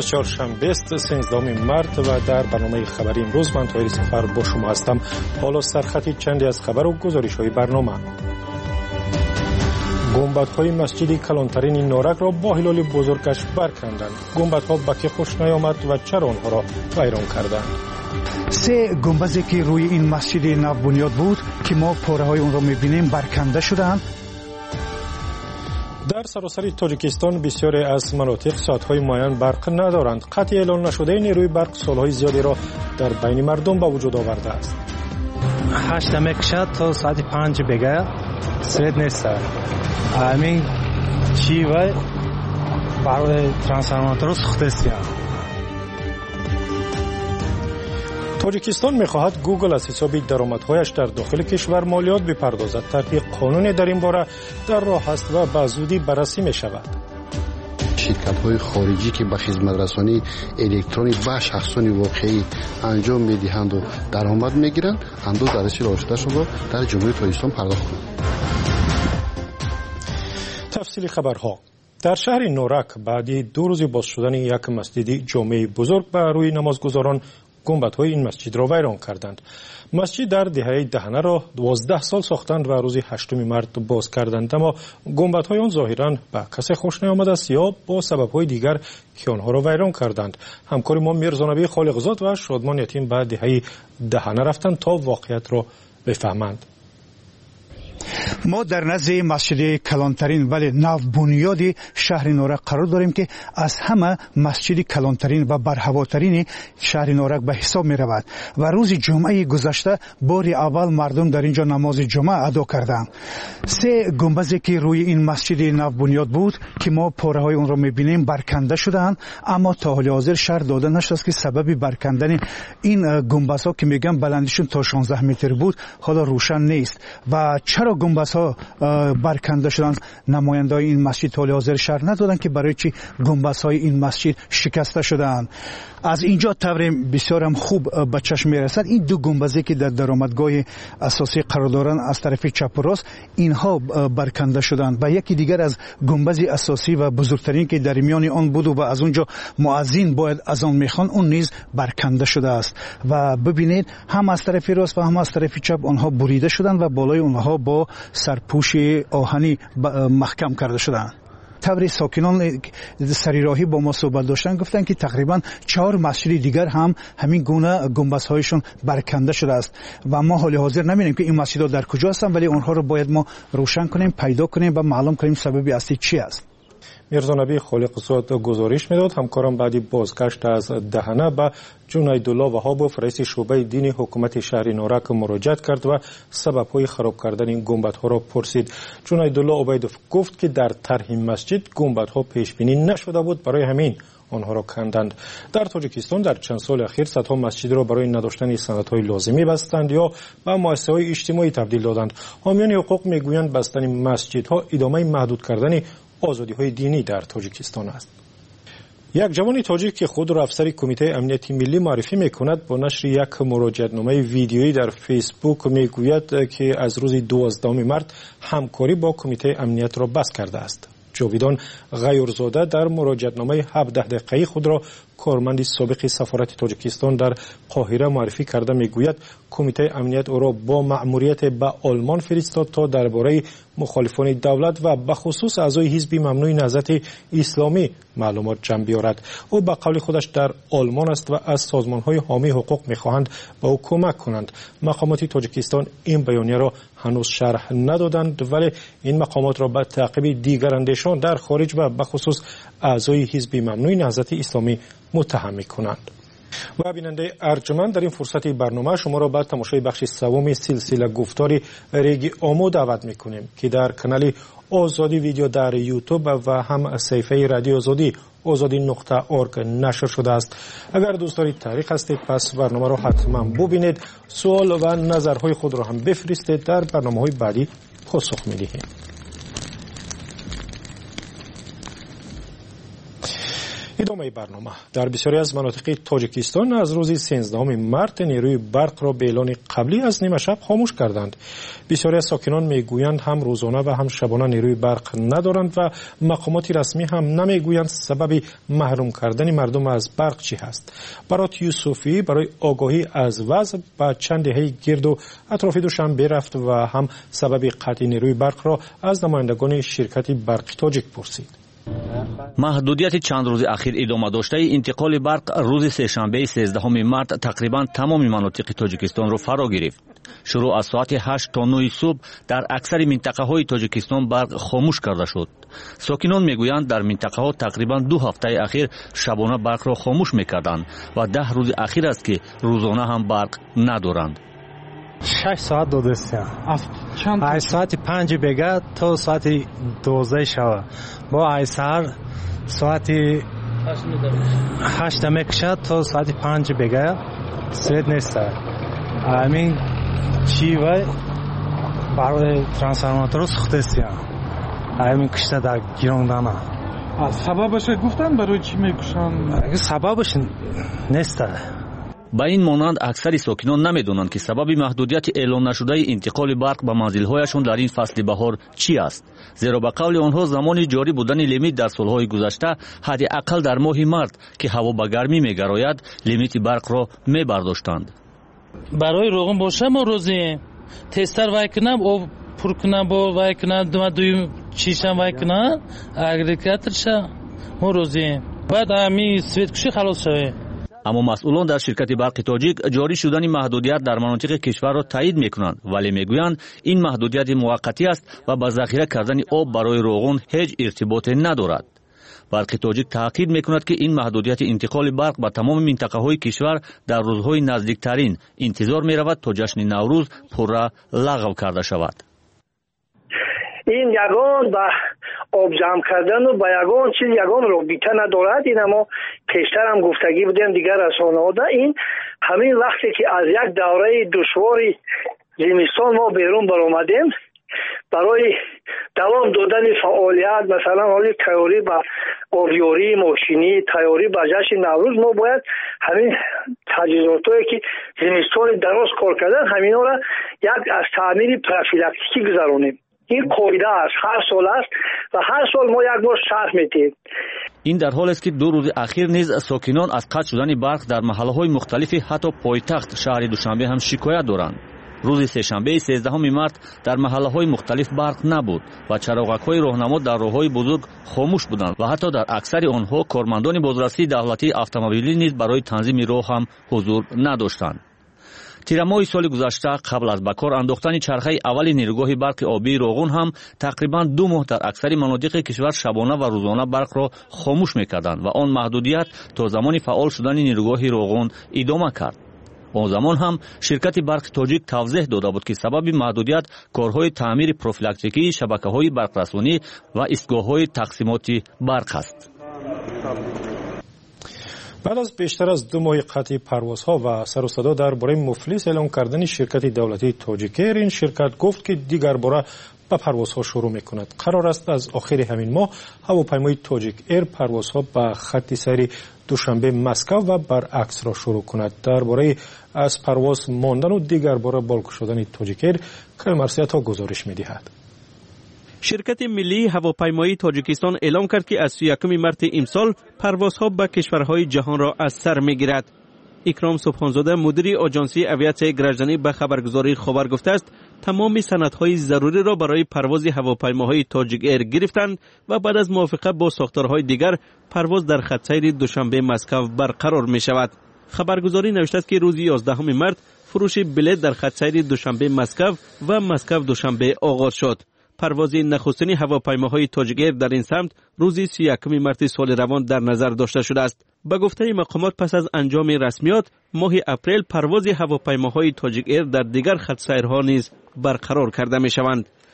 امروز چهارشنبه است 13 مارس و در برنامه خبری امروز من طاهر سفر با شما هستم. حالا سرخط چندی از خبر و گزارش‌های برنامه. گنبدهای مسجد کلانترین نورک را با هلال بزرگش برکندند. گنبدها به که خوش نیامد و چرا آنها را ویران کردند؟ 3 گنبدی که روی این مسجد نو بنیاد بود که ما پاره‌های اون را می‌بینیم برکنده شدند. در سراسر تاجیکستان بسیاری از مناطق ساعت‌های معین برق ندارند. قطع اعلان نشده نیروی برق سال‌های زیادی را در بین مردم به وجود آورده است. 8 میکشد تا ساعت 5 بگه سرد نیست. همین چی و برای ترانسفورماتور سوخته است. تاجیکستان می‌خواهد گوگل از حساب درآمدهایش در داخل کشور مالیات بپردازد. تطبیق قانونی در این باره در راه است و به زودی بررسی می‌شود. شرکت‌های خارجی که به خدمت رسانی الکترونیک به شخصان واقعی انجام می‌دهند و درآمد می‌گیرند، اندوز درسی راشده شده در جمهوری تاجیکستان پرداخت کنند. تفصیل خبرها. در شهر نورک بعد 2 روز باز شدن یک مسجد جامع بزرگ به روی نمازگزاران گنبدهای این مسجد را ویران کردند. مسجد در دهه دهنه را 12 سال ساختند و روز 8 مارس باز کردند، اما گنبدهای آن ظاهراً به کسی خوش نیامده است یا با سبب‌های دیگر که آنها را ویران کردند. همکار ما میرزانبی خالقزاد و شادمان یتیم به دهه دهنه رفتند تا واقعیت را بفهمند. ما در نزد مسجد کلانترین ولی نو بنیادی شهر نورک قرار داریم که از همه مسجد کلانترین و برهواترین شهر نورک به حساب می رود و روز جمعه گذشته بار اول مردم در اینجا نماز جمعه ادا کردند. 3 گنبدی که روی این مسجد نو بنیاد بود که ما پاره های اون را می بینیم برکنده شدند، اما تا حال حاضر شرح داده نشده است که سبب برکندن این گنبدها که میگم بلندیشون تا 16 متر بود حالا روشن نیست و چرا گنبدها برکنده شدن. نمایندگان این مسجد تا حاضر شرح ندادند که برای چی گنبدهای این مسجد شکسته شدند. از اینجا طور بسیار هم خوب به چشم میرسد این 2 گنبدی که در درآمدگاه اساسی قرار دارند از طرف چپ و راست اینها برکنده شدند و یکی دیگر از گنبد اساسی و بزرگترین که در میان آن بود و از اونجا مؤذن باید از آن میخوان اون نیز برکنده شده است و ببینید هم از طرف راست و هم از طرف چپ آنها بریده شدند و بالای آنها با سرپوش آهنی محکم کرده شدند. طوری ساکنان سریراهی با ما صحبت داشتن گفتن که تقریبا 4 مسجد دیگر هم همین گونه گنبدهایشون برکنده شده است و ما حال حاضر نمی‌بینیم که این مسجدها در کجا هستند، ولی اونها رو باید ما روشن کنیم، پیدا کنیم و معلوم کنیم سبب اصلی چی است. میرزانبی خالقزاد گزارش میداد. همکارم بعدی بازگشت از دهنه به جنیدالله وهابوف رئیس شعبه دینی حکومت شهر نورک مراجعت کرد و سبب‌های خراب کردن این گنبدها را پرسید. جنیدالله عبیدوف گفت که در طرح مسجد گنبدها پیش بینی نشده بود، برای همین آنها را کندند. در تاجیکستان در چند سال اخیر صدها مسجد را برای نداشتن سندهای لازمی بستند یا به مؤسسه‌های اجتماعی تبدیل دادند. حامیان حقوق میگویند بستن مسجدها ادامه محدود کردن آزادی‌های دینی در تاجیکستان است. یک جوان تاجیک که خود را افسر کمیته امنیت ملی معرفی می‌کند با نشر یک مراجعه‌نامه ویدیویی در فیسبوک میگوید که از روز 12 مارس همکاری با کمیته امنیت را بس کرده است. جاویدان غیورزاده در مراجعه‌نامه 17 دقیقه‌ای خود را کارمند سابق سفارت تاجیکستان در قاهره معرفی کرده میگوید کمیته امنیت او را با مأموریت به آلمان فرستاد تا درباره مخالفان دولت و به خصوص اعضای حزب ممنوع نهضت اسلامی معلومات جمع بیاورد. او به قول خودش در آلمان است و از سازمان‌های حامی حقوق می‌خواهند به او کمک کنند. مقامات تاجیکستان این بیانیه را هنوز شرح ندادند، ولی این مقامات را به تعقیب دیگر اندیشان در خارج و به خصوص اعضای حزب ممنوع نهضت اسلامی متهم می‌کنند. و بیننده ارجمند در این فرصت برنامه شما را به تماشای بخش سوم سلسله گفتار ریگ آمو دعوت میکنیم که در کانال آزادی ویدیو در یوتیوب و هم صفحه رادیو آزادی azadi.org نشر شده است. اگر دوست دارید تاریخ هستید پس برنامه را حتما ببینید. سوال و نظرهای خود را هم بفرستید، در برنامه‌های بعدی پاسخ می‌دهیم. ادامه برنامه. در بسیاری از مناطق تاجیکستان از روز 13 مارت نیروی برق را به اعلان قبلی از نیمه شب خاموش کردند. بسیاری از ساکنان میگویند هم روزانه و هم شبانه نیروی برق ندارند و مقامات رسمی هم نمیگویند سبب محروم کردن مردم از برق چی هست. برات یوسفی برای آگاهی از وضع به چند دهه گرد و اطراف دوشنبه رفت و هم سبب قطع نیروی برق را از نمایندگان شرکت برق تاجیک پرسید. محدودیت چند روز اخیر ادامه داشته انتقال برق روز سه‌شنبه 13 مارت تقریبا تمام مناطق تاجیکستان را فرا گرفت. شروع از ساعت 8 تا 9 صبح در اکثر منطقه های تاجیکستان برق خاموش کرده شد. ساکنان میگویند در منطقه ها تقریبا 2 هفته اخیر شبانه برق را خاموش میکردند و 10 روز اخیر است که روزانه هم برق ندارند. 6 ساعت دادستیم. از ساعت 5 بگه تا ساعت 12 شب. با از سهر ساعت 8 میکشد تا ساعت 5 بگه سرد نیست. همین چی و برای ترانسفورماتور سخت است. همین کشته در گیراندن. سببش گفتن برای چی میکشن؟ سببش نیست. با این مانند اکثر ساکنان نمیدونند که سبب محدودیت اعلان نشده انتقال برق به منزل‌هایشان در این فصل بهار چی است. زیرا به قول آنها زمان جاری بودن لیمیت در سالهای گذشته حداقل در ماه مارت که هوا به گرمی می‌گراید لیمیت برق را می‌برداشتند. برای روغن باشه ما روزی تستر وای کنم او پر کنم با وای کنم دوی چیشم وای کنم اگریگاتورش ما روزی بعد همین سویت کشی خلاص شوه. اما مسئولان در شرکت برق تاجیک جاری شدن محدودیت در مناطق کشور را تایید میکنند ولی میگویند این محدودیت موقتی است و با ذخیره کردن آب برای روغن هیچ ارتباطی ندارد. برق تاجیک تاکید میکند که این محدودیت انتقال برق به تمام منطقه های کشور در روزهای نزدیکترین انتظار میرود تا جشن نوروز پورا لغو کرده شود. این یگان با آب جمع کردن و با یگان چیز یگان رابطه ندارد. این اما پیشتر هم گفتگی بودیم دیگر رسانه‌ها ده. این همین وقتی که از یک دوره دشواری زمستان ما بیرون برآمدیم برای دوام دادن فعالیت مثلا حالی تیاری با آبیاری ماشینی تیاری با جشن نوروز ما باید همین تجهیزاتایی که زمستان دراز کار کردن همینا را یک از تعمیر پروفیلاکتیکی گذرانیم. این قاعده است هر سال است و هر سال ما یک بار شرح میدیم. این در حال است که 2 روز اخیر نیز ساکنان از قطع شدن برق در محله‌های مختلفی حتی پایتخت شهر دوشنبه هم شکایت دارند. روز سه‌شنبه 13 مارت در محله‌های مختلف برق نبود و چراغک‌های راهنما در راه‌های بزرگ خاموش بودند و حتی در اکثر آنها کارمندان بازرسی دولتی اتومبیلی نیز برای تنظیم راه هم حضور نداشتند. تیر ماه سال گذشته قبل از به کار انداختن چرخه اول نیروگاه برق آبی روغن هم تقریبا 2 ماه در اکثر مناطق کشور شبانه و روزانه برق را خاموش می‌کردند و آن محدودیت تا زمان فعال شدن نیروگاه روغن ادامه کرد. اون زمان هم شرکت برق تاجیک توضیح داده بود که سبب محدودیت کارهای تعمیر پروفیلاکتیکی شبکه‌های برقرسانی و ایستگاه‌های تقسیمات برق است. بعد از بیشتر از 2 ماه قطع پروازها و سر و صدا درباره مفلس اعلام کردن شرکت دولتی تاجیک ایر، این شرکت گفت که دیگر باره به پروازها شروع میکند. قرار است از آخر همین ماه هواپیمای تاجیک ایر پروازها به خط سیر دوشنبه مسکو و برعکس را شروع کند. درباره از پرواز ماندن و دیگر باره بالکن شدن تاجیک ایر کرمرسیت ها گزارش میدهد. شرکت ملی هواپیمایی تاجیکستان اعلام کرد که از 31 مارت امسال پروازها به کشورهای جهان را از سر میگیرد. اکرام سبحانزاده مدیر آژانسی اویاسیون گرجدانی به خبرگزاری خبر گفته است تمام سندهای ضروری را برای پرواز هواپیماهای تاجیک ایر گرفتند و بعد از موافقت با ساختارهای دیگر پرواز در خط سیر دوشنبه مسکو برقرار می شود. خبرگزاری نوشته است که روز 11 مارت فروش بلیط در خط سیر دوشنبه مسکو و مسکو دوشنبه آغاز شد. پرواز نخستین هواپیماهای تاجیک ایر در این سمت روز 31 مارت سال روان در نظر داشته شده است. به گفته مقامات پس از انجام رسمیات ماه اپریل پرواز هواپیماهای تاجیک ایر در دیگر خط سیرها نیز برقرار کرده می شوند.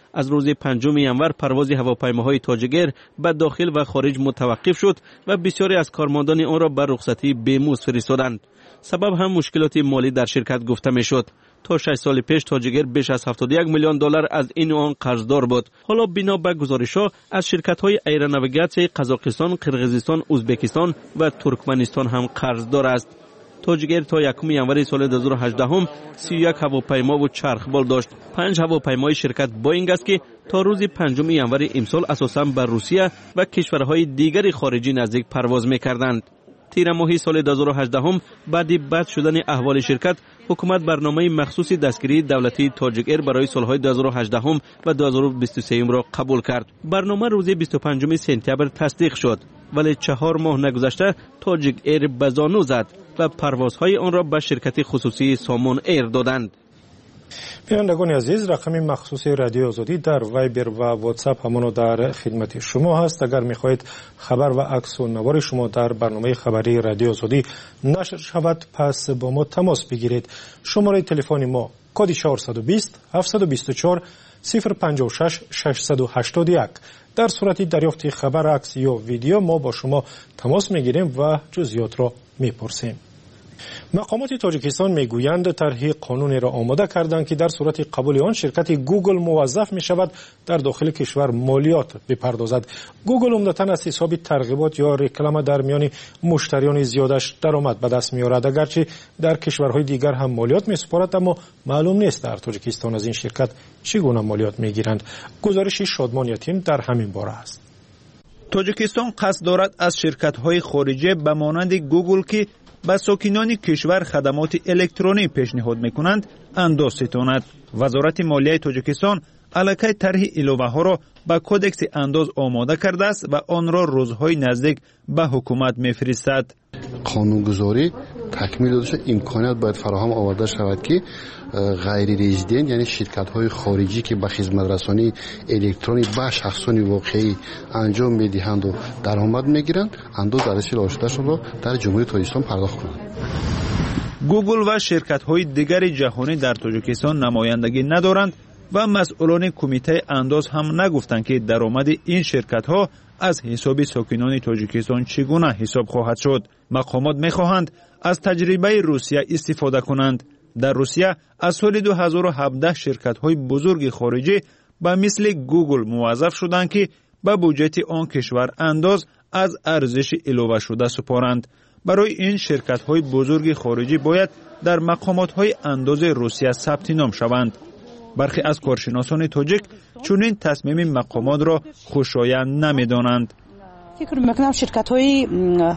از روز 5 ینور پرواز هواپیماهای تاجیک به داخل و خارج متوقف شد و بسیاری از کارمندان آن را به رخصتی بیمزد فرستادند. سبب هم مشکلات مالی در شرکت گفته میشد. تا 6 سال پیش تاجیک بیش از 71 میلیون دلار از این و آن قرضدار بود. حالا بنا به گزارش‌ها از شرکت‌های ایروناویگاسیای قزاقستان، قرقیزستان، ازبکستان و ترکمنستان هم قرضدار است. تاجیک تا 1 ینور سال 2018 31 هواپیما و چرخبال داشت. 5 هواپیمای شرکت بوئینگ است که تا روز 5 ینور امسال اساساً به روسیه و کشورهای دیگر خارجی نزدیک پرواز می‌کردند. تیر ماهی سال 2018 بعد بد شدن احوال شرکت، حکومت برنامه مخصوص دستگیری دولتی تاجیک ایر برای سالهای 2018 و 2023 را قبول کرد. برنامه روز 25 سپتامبر تصدیق شد، ولی 4 ماه نگذشته تاجیک ایر به زانو زد و پروازهای آن را به شرکت خصوصی سامون ایر دادند. بینندگان عزیز، رقم مخصوص رادیو آزادی در وایبر و واتساپ همانو در خدمت شما هست. اگر میخواهید خبر و عکس و نوار شما در برنامه خبری رادیو آزادی نشر شود، پس با ما تماس بگیرید. شماره تلفن ما کد 420 724 056 681. در صورت دریافت خبر، عکس یا ویدیو ما با شما تماس میگیریم و جزئیات را میپرسیم. مقامات تاجیکستان میگویند طرح قانونی را آماده کردند که در صورت قبول آن شرکت گوگل موظف می شود در داخل کشور مالیات بپردازد. گوگل عمدتاً از حساب ترغیبات یا رکلام در میان مشتریان زیادش درآمد به دست می‌آورد، اگرچه در کشورهای دیگر هم مالیات می‌سپارد، اما معلوم نیست در تاجیکستان از این شرکت چگونه مالیات می‌گیرند. گزارش شادمان یتیم در همین باره است. تاجیکستان قصد دارد از شرکت‌های خارجی به مانند گوگل که به ساکنان کشور خدمات الکترونی پیشنهاد میکنند انداز ستاند. وزارت مالیه تاجیکستان علاقه طرح الوه ها را به کدکس انداز آماده کرده است و آن را روزهای نزدیک به حکومت میفرستد. قانونگذاری تکمیل داده شد، امکانات باید فراهم آورده شود که غیر رزیدنت یعنی شرکت های خارجی که به خدمت رسانی الکترونی به شخصان واقعی انجام میدهند و درآمد میگیرند انداز در رسیل آشتهشان را در جمهوری تاجیکستان پرداخت کنند. گوگل و شرکت های دیگر جهانی در تاجیکستان نمایندگی ندارند و مسئولان کمیته انداز هم نگفتند که درآمد این شرکت ها از حساب ساکنان تاجیکستان چگونه حساب خواهد شد. مقامات میخواهند از تجربه روسیه استفاده کنند. در روسیه از سال 2017 شرکت های بزرگ خارجی به مثل گوگل موظف شدند که به بودجه آن کشور انداز از ارزش الوه شده سپارند. برای این شرکت های بزرگ خارجی باید در مقامات های انداز روسیه ثبت نام شوند. برخی از کارشناسان تاجیک چنین تصمیم مقامات را خوشایند نمی‌دانند. فکر میکنم شرکت های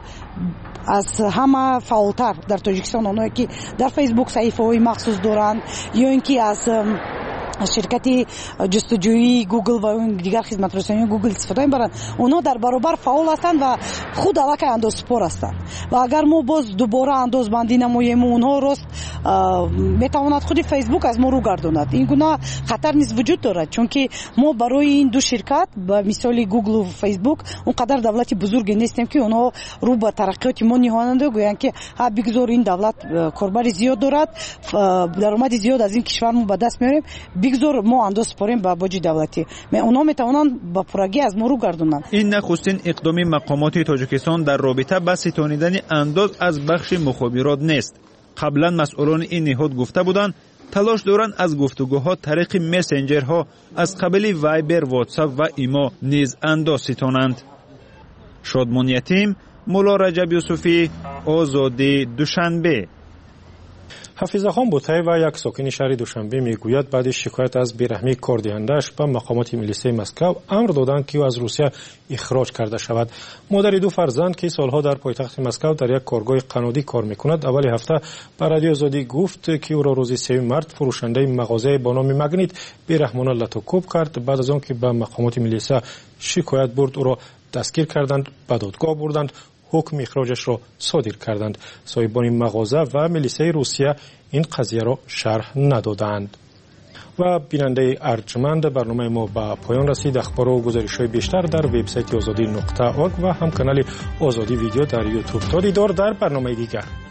از همه فعالتر در تاجیکستان، آنهایی که در فیسبوک صحیفه های مخصوص دارند یا اینکه از شرکت جستجویی گوگل و اون دیگر خدمت رسانی گوگل استفاده می‌برند، اونا در برابر فعال هستند و خود علاقه انداز سپار هستند و اگر ما باز دوباره انداز بندی نماییم اونها راست میتواند خود فیسبوک از ما رو گرداند. این گونه خطر نیز وجود دارد، چون که ما برای این دو شرکت به مثال گوگل و فیسبوک اونقدر دولت بزرگی نیستیم که اونها رو به ترقیات ما نهاننده گویند که ها بگذار این دولت کاربر زیاد دارد، درآمد زیاد از این کشور ما به دست میاریم، بگذار ما انداز سپاریم به باج دولتی. اونا میتوانند با پرگی از ما رو گردونند. این نخستین اقدام مقامات تاجیکستان در رابطه با ستانیدن انداز از بخش مخابرات نیست. قبلا مسئولان این نهاد گفته بودند تلاش دارند از گفتگوها طریق مسنجرها از قبیل وایبر، واتساپ و ایما نیز انداز ستانند. شادمان یتیم، مولا رجب یوسفی، آزادی، دوشنبه. حفیظ خان بوتای و یک ساکن شهر دوشنبه میگوید بعد شکایت از بیرحمی کاردهنده‌اش به مقامات میلیسه مسکو امر دادند که او از روسیه اخراج کرده شود. مادر دو فرزند که سالها در پایتخت مسکو در یک کارگاه قنادی کار میکند اول هفته به رادیو آزادی گفت که او را روز 3 مارس فروشنده مغازه با نام مگنیت بیرحمانه لطوکوب کرد. بعد از آن که به مقامات میلیسه شکایت برد او را دستگیر کردند، به دادگاه بردند، حکم اخراجش را صادر کردند. صاحبان مغازه و میلیسه روسیه این قضیه را شرح ندادند. و بیننده ارجمند، برنامه ما به پایان رسید. اخبار و گزارش‌های بیشتر در وبسایت azadi.org و هم کانال آزادی ویدیو در یوتیوب. تا دیدار در برنامه دیگر.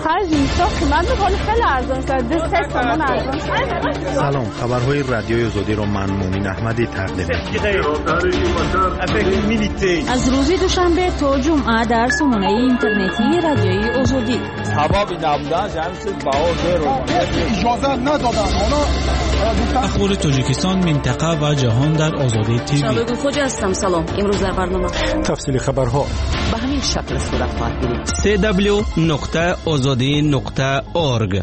آخر جینس‌ها قیمت ولی خیلی ارزان شد. 2-3 تومان ارزان شد. سلام، خبرهای رادیوی آزادی رو من مومین احمدی تقدیم می‌کنم. از روز دوشنبه تا جمعه در سامانه اینترنتی رادیوی آزادی. سبب نبودن جمعیت باور اجازه ندادن. اخبار تاجیکستان، منطقه و جهان در آزادی تیوی. شبگون خوجا هستم. سلام. امروز در برنامه تفصیل خبرها به همین شکل صورت خواهد گرفت. www.azadi.org.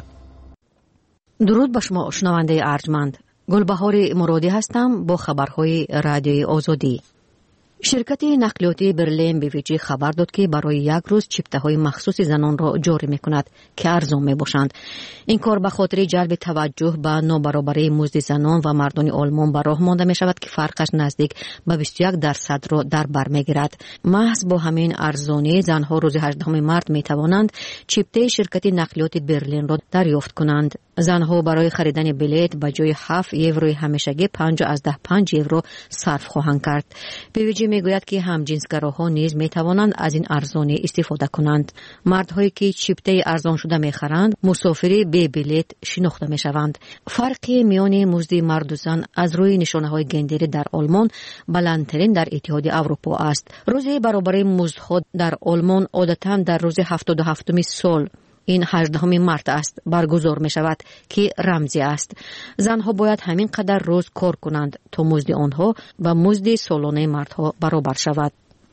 درود به شما شنونده ارجمند. گلبهار مرادی هستم با خبرهای رادیوی آزادی. شرکت نقلیاتی برلین BVG خبر داد که برای یک روز چیپته‌های مخصوص زنان را جاری می‌کند که ارزان می‌باشند. این کار به خاطر جلب توجه به نابرابری مزد زنان و مردان آلمان به راه مانده می‌شود که فرقش نزدیک به 21% را در بر می‌گیرد. محض با همین ارزانی زنها روز 18 مارس می‌توانند چیپته شرکت نقلیات برلین را دریافت کنند. زنها برای خریدن بلیط به جای 7 یورو همیشگی 5 یورو صرف خواهند کرد. BVG میگوید که همجنسگراها نیز میتوانند از این ارزانی استفاده کنند. مردهایی که چیپته ارزان شده میخرند مسافری به بلیط شناخته میشوند. فرق میان مزد مرد و زن از روی نشانه‌های گندری در آلمان بلندترین در اتحادیه اروپا است. روز برابری مزدها در آلمان عادتاً در روز 77 سال این 18 مارس است برگزار می شود که رمزی است. زنها باید همین قدر روز کار کنند تا مزد آنها و مزد سالانه مردها برابر شود.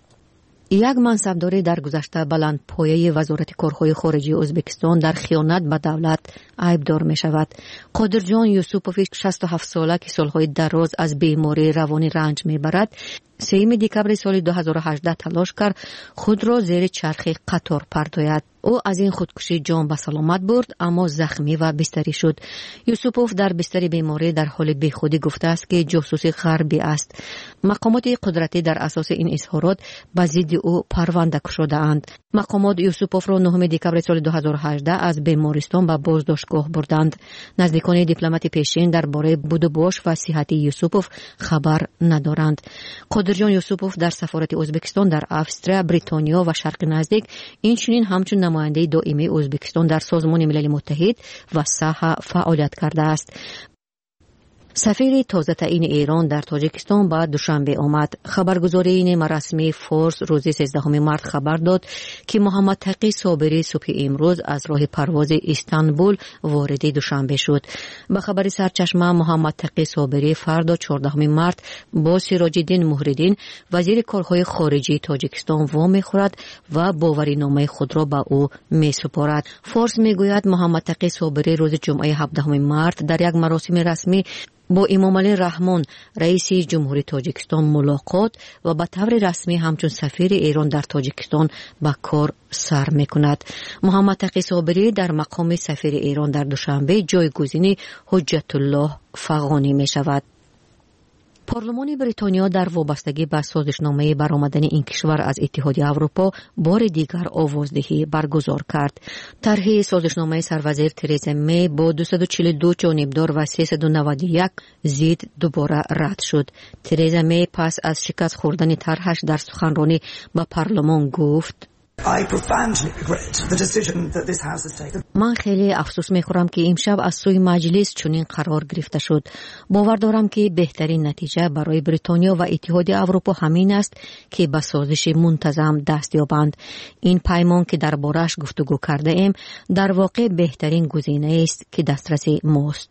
یک منصبدار در گذشته بلند پایه وزارت کارهای خارجی ازبکستان در خیانت به دولت عیبدار می شود. قادرجان یوسوپوف 67 ساله که سالهای دراز از بیماری روانی رنج می برد 3 دکبر سال 2018 تلاش کرد خود را زیر چرخ قطار پرتاید. او از این خودکشی جان به سلامت برد اما زخمی و بستری شد. یوسوپوف در بستر بیماری در حال بیخودی گفته است که جاسوسی غربی است. مقامات قدرتی در اساس این اظهارات به ضد او پرونده شده اند. مقامات یوسوپوف را 9 دکبر سال 2018 از بیمارستان به بازداشتگاه بردند. نزدیکان دیپلمات پیشین درباره بود و باش و صحت یوسوپوف خبر ندارند. قادرجان یوسوپوف در سفارت ازبکستان در استرالیا، بریتانیا و شرق نزدیک اینچنین همچون نماینده دائمی ازبکستان در سازمان ملل متحد و ساحه فعالیت کرده است. سفیر تازه تعیین ایران در تاجیکستان بعد دوشنبه آمد. خبرگزاری نیم رسمی فارس روز 13 مارس خبر داد که محمد تقی صابری صبح امروز از راه پرواز استانبول وارد دوشنبه شد. به خبر سرچشمه محمد تقی صابری فردا 14 مارس با سراج الدین مهرالدین وزیر کارهای خارجی تاجیکستان وام خورد و باورنامه خود را به او می‌سپارد. فارس میگوید محمد تقی صابری روز جمعه 17 مارس در یک مراسم رسمی با امام علی رحمان رئیس جمهوری تاجیکستان ملاقات و به طور رسمی همچون سفیر ایران در تاجیکستان به کار سر می‌کند. محمد تقی صابری در مقام سفیر ایران در دوشنبه جایگزین حجت الله فغانی می‌شود. پارلمان بریتانیا در وابستگی به سازشنامه برآمدن این کشور از اتحادیه اروپا بار دیگر آوازدهی برگزار کرد. طرح سازشنامه سروزیر ترزا می با 242 جانبدار و 391 ضد دوباره رد شد. ترزا می پس از شکست خوردن طرحش در سخنرانی به پارلمان گفت: من خیلی افسوس می‌خورم که امشب از سوی مجلس چنین قرار گرفته شد. باور دارم که بهترین نتیجه برای بریتانیا و اتحادیه اروپا همین است که به سازش منتظم دست یابند. این پیمان که درباره‌اش گفتگو کرده ایم در واقع بهترین گزینه است که دسترس ماست.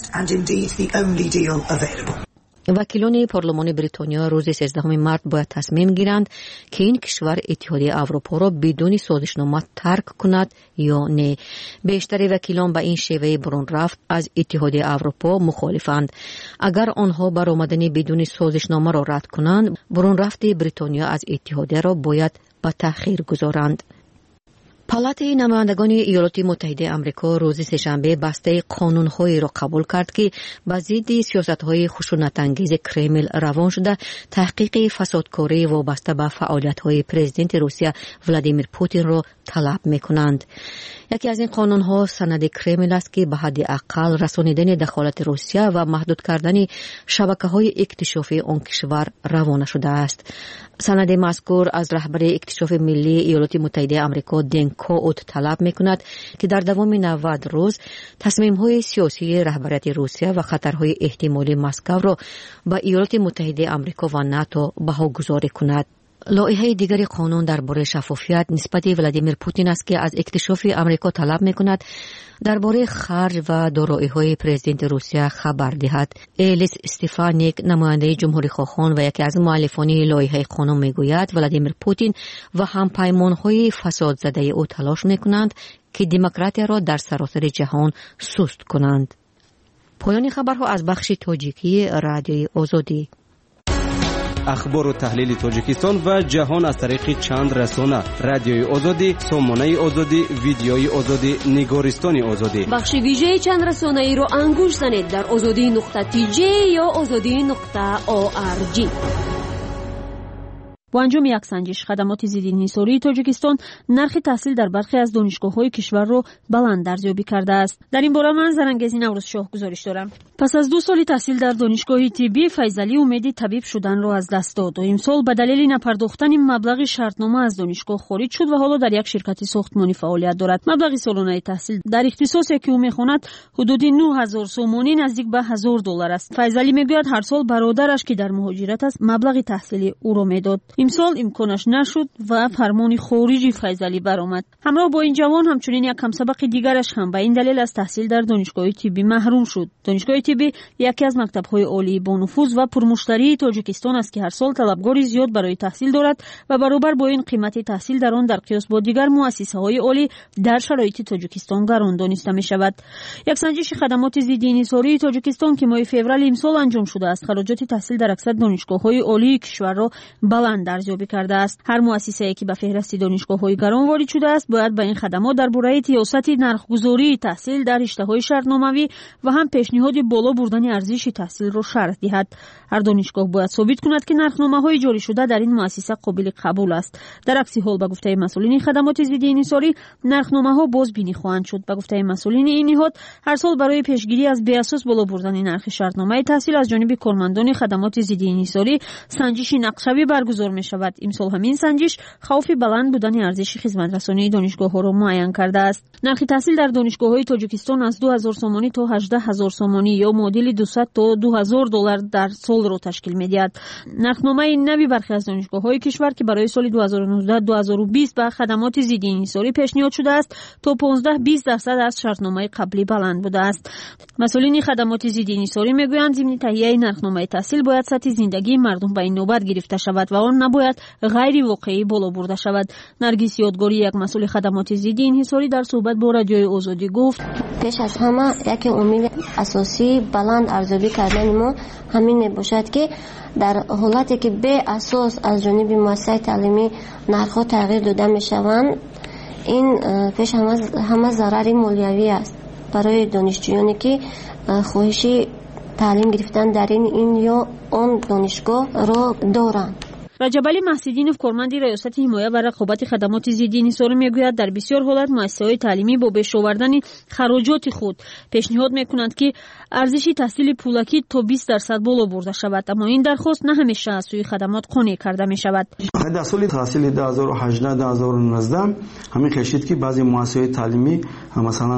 وکیلان پارلمان بریتانیا روز 13 مارس باید تصمیم گیرند که این کشور اتحادیه اروپا را بدون سازشنامه ترک کند یا نه. بیشتر وکیلان به این شیوه برون رفت از اتحادیه اروپا مخالفند. اگر آنها برآمدن بدون سازشنامه را رد کنند، برون رفت بریتانیا از اتحادیه را باید به تأخیر گذارند. پالات نمایندگان ایالات متحده آمریکا روز سه‌شنبه بسته قانون‌هایی را قبول کرد که به ضد سیاست‌های خشونت‌انگیز کرمل روان شده تحقیق فسادکاری وابسته به فعالیت‌های پرزیدنت روسیه ولادیمیر پوتین را طلب می‌کنند. یکی از این قانون‌ها سند کرمل است که به حد اقل رسانیدن دخالت روسیه و محدود کردن شبکه‌های اکتشافی آن کشور روانه شده است. سند مذکور از رهبر اکتشاف ملی ایالات متحده آمریکا دن کوت طلب می‌کند که در دوام 90 روز تصمیم‌های سیاسی رهبریت روسیه و خطرهای احتمالی مسکو را به ایالات متحده آمریکا و ناتو بهاگذاری کند. لایحه دیگر قانون درباره شفافیت نسبت ولادیمیر پوتین است که از اکتشاف آمریکا طلب می‌کند درباره خرج و دارایی‌های پرزیدنت روسیه خبر دهد. الیس استفانیک نماینده جمهوری‌خواهان و یکی از مؤلفان لایحه قانون می‌گوید ولادیمیر پوتین و همپیمان‌های فساد زده او تلاش می‌کنند که دموکراتیا را در سراسر جهان سست کنند. پایان خبرها از بخش تاجیکی رادیوی آزادی. اخبار و تحلیل تاجیکستان و جهان از طریق چند رسانه: رادیوی آزادی، سامانه آزادی، ویدیوی آزادی، نگارستان آزادی. بخش ویژه چند رسانه ای رو انگوش زنید در azadi.tj یا azadi.org. با انجام یک سنجش خدمات ضد انحصاری تاجیکستان نرخ تحصیل در برخی از دانشگاه‌های کشور را بلند ارزیابی کرده است. در این باره من زرنگزی نوروز شاه گزارش دارم. پس از 2 سال تحصیل در دانشگاه طبی، فیضعلی امید طبیب شدن را از دست داد و امسال به دلیل نپرداختن مبلغ شرطنامه از دانشگاه خارج شد و حالا در یک شرکت ساختمانی فعالیت دارد. مبلغ سالانه تحصیل در اختصاصی که او می‌خواند حدود 9000 سومانی نزدیک به $1000 است. فیضعلی میگوید هر سال برادرش که در مهاجرت است مبلغ تحصیلی او را میداد. امسال امکانش نشد و فرمان خارجی فیضعلی برآمد. همراه با این جوان همچنین یک همسبق دیگرش هم به این دلیل از تحصیل در دانشگاه طبی محروم شد. دانشگاه طبی یکی از مکتب‌های عالی با نفوذ و پرمشتری تاجیکستان است که هر سال طلبگاری زیاد برای تحصیل دارد و برابر با این قیمت تحصیل در آن در قیاس با دیگر مؤسسه‌های عالی در شرایط تاجیکستان گران دانسته می‌شود. یک سنجش خدمات ضد انحصاری تاجیکستان که ماه فوریه امسال انجام شده است، خراجات تحصیل در اکثر دانشگاه‌های عالی کشور را بلند ارزیابی کرده است. هر مؤسسه‌ای که به فهرست دانشگاه‌های گران وارد شده است باید به این خدمات درباره سیاست نرخ‌گذاری تحصیل در رشته‌های شرطنامه‌ای و هم پیشنهاد بالا بردن ارزش تحصیل را شرح دهد. هر دانشگاه باید ثابت کند که نرخنامه‌های جاری شده در این مؤسسه قابل قبول است. در عکس حال به گفته مسئولین خدمات ضد انحصاری نرخنامه‌ها بازبینی خواهند شد. به گفته مسئولین این نهاد هر سال برای پیشگیری از بی‌اساس بالا بردن نرخ شرطنامه تحصیل از جانب کارمندان خدمات ضد انحصاری سنجش نقشه‌ای برگزار می‌شود. امسال همین سنجش خوف بلند بودن ارزش خدمت‌رسانی دانشگاه‌ها را معین کرده است. نرخ تحصیل در دانشگاه‌های تاجیکستان از 2000 سومانی تا 18000 سومانی یا معادل 200 تا $2000 در سال را تشکیل می‌دهد. نرخنامه نوی برخی از دانشگاه‌های کشور که برای سال 2019-2020 به خدمات ضد انحصاری پیشنهاد شده است تا 15-20% از شرطنامه قبلی بلند بوده است. مسئولین خدمات ضد انحصاری میگویند ضمن تهیه نرخنامه تحصیل باید سطح زندگی مردم به این نوبت گرفته شود و آن نباید غیر واقعی بالا برده شود. نرگس یادگاری یک مسئول خدمات ضد انحصاری در صحبت با رادیوی آزادی گفت: پیش از همه یک امید اساسی بلند ارزیابی کردن ما همین میباشد که در حالتی که به اساس از جانب مؤسسه تعلیمی نرخ‌ها تغییر داده میشوند، این پیش همه ضرر مالیوی است برای دانشجویانی که خواهش تعلیم گرفتن در این یا آن دانشگاه را دارند. رجب علی محسودینوف کارمند ریاست حمایت و رقابت خدمات ضد انحصاری میگوید در بسیار حالت مؤسسه‌های تعلیمی با بیش آوردن خراجات خود پیشنهاد میکنند که ارزش تحصیل پولکی تا 20% بالا برده شود، اما این درخواست نه همیشه از سوی خدمات قانع کرده می شود. در سال تحصیل 2018-2019 همین کشید که بعضی مؤسسه‌های تعلیمی مثلا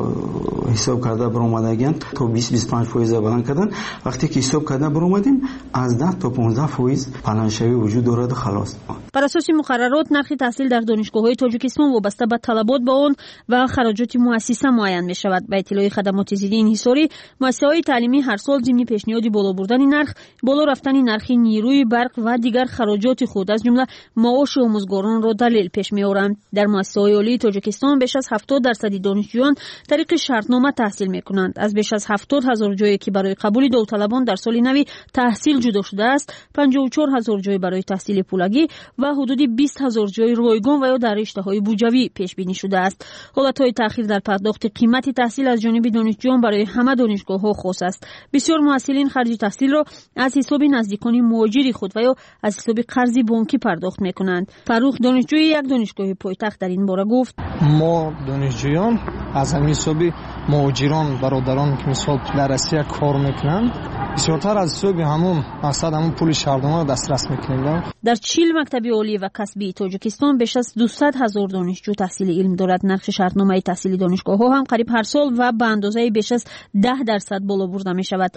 حساب کرده برآمدگان تا 20-25% بلند کردن. وقتی که حساب کرده برآمدیم از 10 تا 15% پلنشوی وجود دارد. خلاص بر اساس مقررات نرخ تحصیل در دانشگاه‌های تاجیکستان وابسته به طلبات با آن و خراجات مؤسسه معین می شود. به اطلاع خدمات ضد انحصاری مؤسسه‌های تعلیمی هر سال ضمن پیشنهاد بالا بردن نرخ، بالا رفتن نرخ نیروی برق و دیگر خراجات خود از جمله معاش آموزگاران را دلیل پیش می‌آورند. در مؤسسه‌های عالی تاجیکستان بیش از 70% دانشجویان طریق شرطنامه تحصیل می‌کنند. از بیش از 70,000 جایی که برای قبول داوطلبان در سال نوی تحصیل جدا شده است، 54,000 جای برای تحصیل پولگی و حدود 20,000 جای رایگان و یا در رشته‌های بودجویی پیش بینی شده است. حالت‌های تأخیر در پرداخت قیمت تحصیل از جانب دانشجویان برای همه دانشگاه‌ها خاص است. بسیار محصلین خرج تحصیل را از حساب نزدیکان مهاجر خود و یا از حساب قرض بانکی پرداخت می‌کنند. فروخ دانشجوی یک دانشگاه پایتخت در این باره گفت: ما دانشجویان از همین حساب مهاجران برادران که مثلا در روسیه کار میکنند بسیارتر از حساب همون مقصد همون پول شهرداری دسترس میکنیم. در 40 مکتب عالی و کسبی تاجیکستان بیش از 200,000 دانشجو تحصیل علم دارد. نرخ شرطنامه تحصیلی دانشگاه‌ها هم قریب هر سال و به اندازه بیش از 10% بالا برده میشود.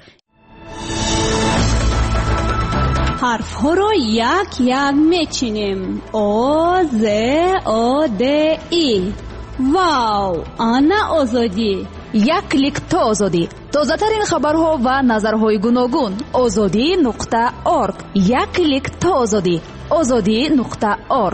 حرف‌ها را یک یک میچینیم. آ ز آ د ای. واو، آنا آزادی. یک کلیک تا آزادی. تازه‌ترین خبرها و نظرهای گوناگون. azadi.org. یک کلیک تا آزادی. azadi.org.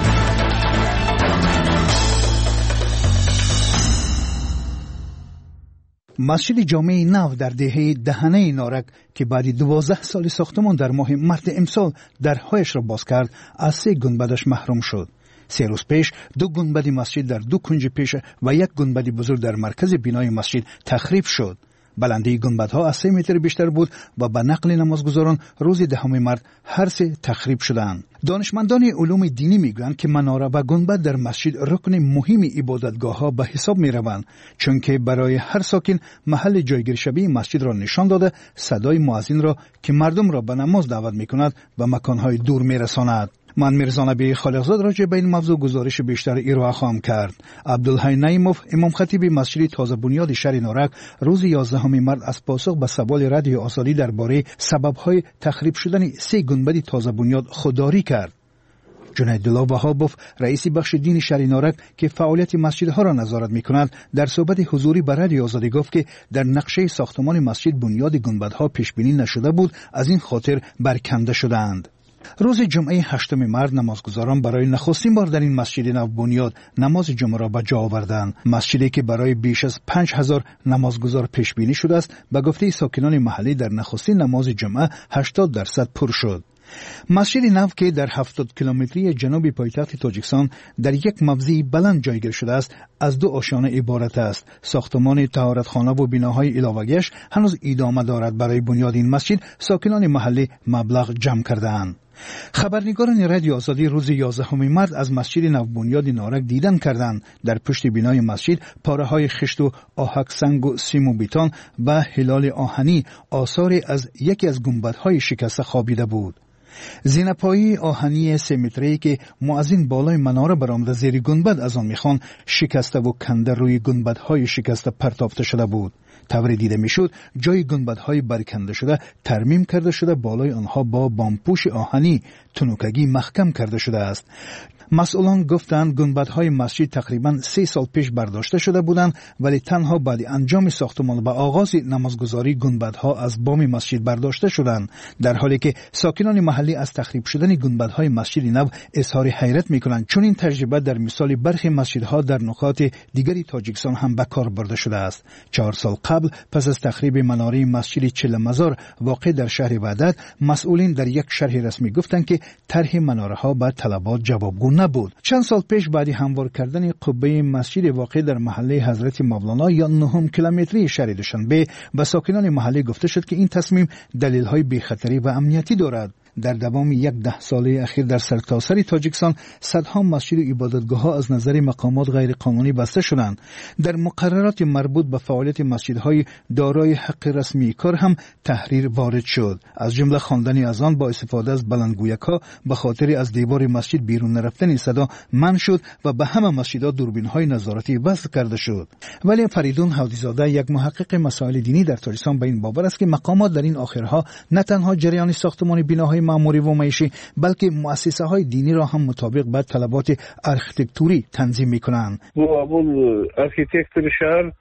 مسجد جامع نو در دهه دهنه نارک که بعد 12 سال ساختمان در ماه مارس امسال درهایش را باز کرد، از 3 گنبدش محروم شد. 3 روز پیش 2 گنبد مسجد در 2 کنج پیش و 1 گنبد بزرگ در مرکز بنای مسجد تخریب شد. بلندی گنبدها از 3 متر بیشتر بود و به نقل نمازگزاران روز 10 مارس هر 3 تخریب شدند. دانشمندان علوم دینی میگویند که مناره و گنبد در مسجد رکن مهم عبادتگاه‌ها به حساب می‌روند، چون که برای هر ساکن محل جایگیر شبیه مسجد را نشان داده صدای مؤذن را که مردم را به نماز دعوت می‌کند به مکان‌های دور می‌رساند. من میرزا نبی خالقزاد راجع به این موضوع گزارش بیشتر ارائه خواهم کرد. عبدالحی نعیموف، امام خطیب مسجد تازه بنیاد شهر نارک، روز 11 مارس از پاسخ به سوال رادیو آزادی درباره سبب‌های تخریب شدن 3 گنبد تازه بنیاد خودداری کرد. جنیدالله وهابوف، رئیس بخش دین شهر نارک که فعالیت مسجدها را نظارت می‌کند، در صحبت حضوری با رادیو آزادی گفت که در نقشه ساختمان مسجد بنیاد گنبدها پیش بینی نشده بود، از این خاطر برکنده شدند. روز جمعه 8 مارس نمازگزاران برای نخستین بار در این مسجد نو بنیاد نماز جمعه را به جا آوردند. مسجدی که برای بیش از 5000 نمازگزار پیش بینی شده است، به گفته ساکنان محلی در نخستین نماز جمعه 80% پر شد. مسجد نو که در 70 کیلومتری جنوبی پایتخت تاجیکستان در یک موضع بلند جایگیر شده است، از 2 آشیانه عبارت است. ساختمان طهارتخانه و بناهای علاوه‌اش هنوز ادامه دارد. برای بنیاد این مسجد ساکنان محلی مبلغ جمع کردند. خبرنگاران رادیو آزادی روز 11 مارس از مسجد نو بنیاد نارک دیدن کردند. در پشت بنای مسجد پاره‌های خشت و آهک سنگ و سیم و بیتان و هلال آهنی آثاری از یکی از گنبدهای شکسته خوابیده بود. زینه‌پایی آهنی 3 متری که مؤذن بالای مناره برآمده زیر گنبد از آن میخوان شکسته و کنده روی گنبدهای شکسته پرتافته شده بود. طوری دیده میشد جای گنبدهای برکنده شده ترمیم کرده شده، بالای آنها با بامپوش آهنی تنوکگی محکم کرده شده است. مسئولان گفتند گنبدهای مسجد تقریباً 3 سال پیش برداشته شده بودند، ولی تنها بعد انجام ساختمان و آغاز نمازگزاری گنبدها از بام مسجد برداشته شدند، در حالی که ساکنان محلی از تخریب شدن گنبدهای مسجد نو اظهار حیرت می‌کنند، چون این تجربه در مثال برخی مسجدها در نقاط دیگری تاجیکستان هم به کار برده شده است. 4 سال قبل پس از تخریب مناره مسجد چلمزار واقع در شهر وحدت، مسئولین در یک شرح رسمی گفتند که طرح مناره‌ها به طلبات جوابگو نبود. چند سال پیش بعد هموار کردن قبه مسجد واقع در محله حضرت مولانا یا 9 کیلومتری شهر دوشنبه به ساکنان محلی گفته شد که این تصمیم دلیل‌های بی‌خطری و امنیتی دارد. در دوام 10 ساله اخیر در سرتاسر تاجیکستان صدها مسجد و عبادتگاه‌ها از نظر مقامات غیر قانونی بسته شدند. در مقررات مربوط به فعالیت مسجدهای دارای حق رسمی کار هم تحریر وارد شد، از جمله خواندن اذان با استفاده از بلندگویک‌ها به خاطر از دیوار مسجد بیرون نرفتن صدا منع شد و به همه مسجدها دوربین‌های نظارتی وصل کرده شد. ولی فریدون حودی‌زاده، یک محقق مسائل دینی در تاجیکستان، به این باور است که مقامات در این آخرها نه تنها جریان ساختمان بناهای معماری و معیشی بلکه مؤسسه‌های دینی را هم مطابق با طلبات آرکیتکتوری تنظیم می‌کنند. اول آرکیتکتور شهر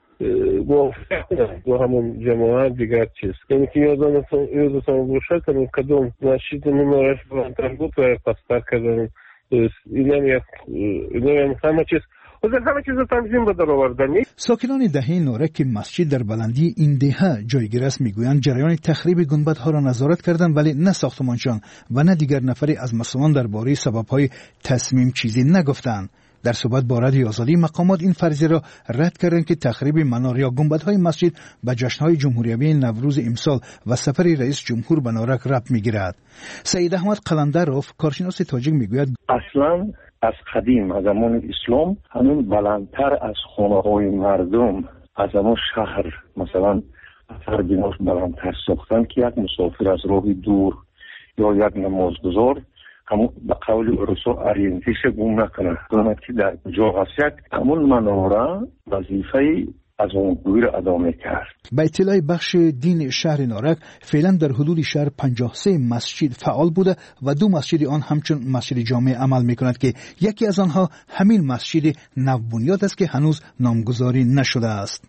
با همون جماعت دیگر چیز که یادتان باشه که کدوم مسجد منارش بلندتر بود و پستر کردن، اینم همه چیز وزن همه چیز تنظیم به در آوردن. ساکنان دهه نورک که مسجد در بلندی این دهه جایگیر است میگویند جریان تخریب گنبدها را نظارت کردند ولی نه ساختمانشان و نه دیگر نفری از مسئولان درباره سبب‌های تصمیم چیزی نگفتند. در صحبت با رادیوی آزادی مقامات این فرضیه را رد کردند که تخریب منار یا گنبدهای مسجد به جشن‌های جمهوریابی نوروز امسال و سفر رئیس جمهور به نورک ربط می‌گیرد. سعید احمد قلندروف کارشناس تاجیک میگوید اصلاً از قدیم از زمان اسلام همون بلندتر از خانه‌های مردم از همون شهر مثلا اثر بناش بلندتر ساختن که یک مسافر از راه دور یا یک نمازگزار همون به قول عرسا اریانتیش گم نکنه که در جا هست همون مناره وظیفه از اون گویر ادا میکرد. به اطلاع بخش دین شهر نورک فعلا در حدود شهر 53 مسجد فعال بوده و 2 مسجد آن همچون مسجد جامع عمل میکند که یکی از آنها همین مسجد نوبنیاد است که هنوز نامگذاری نشده است.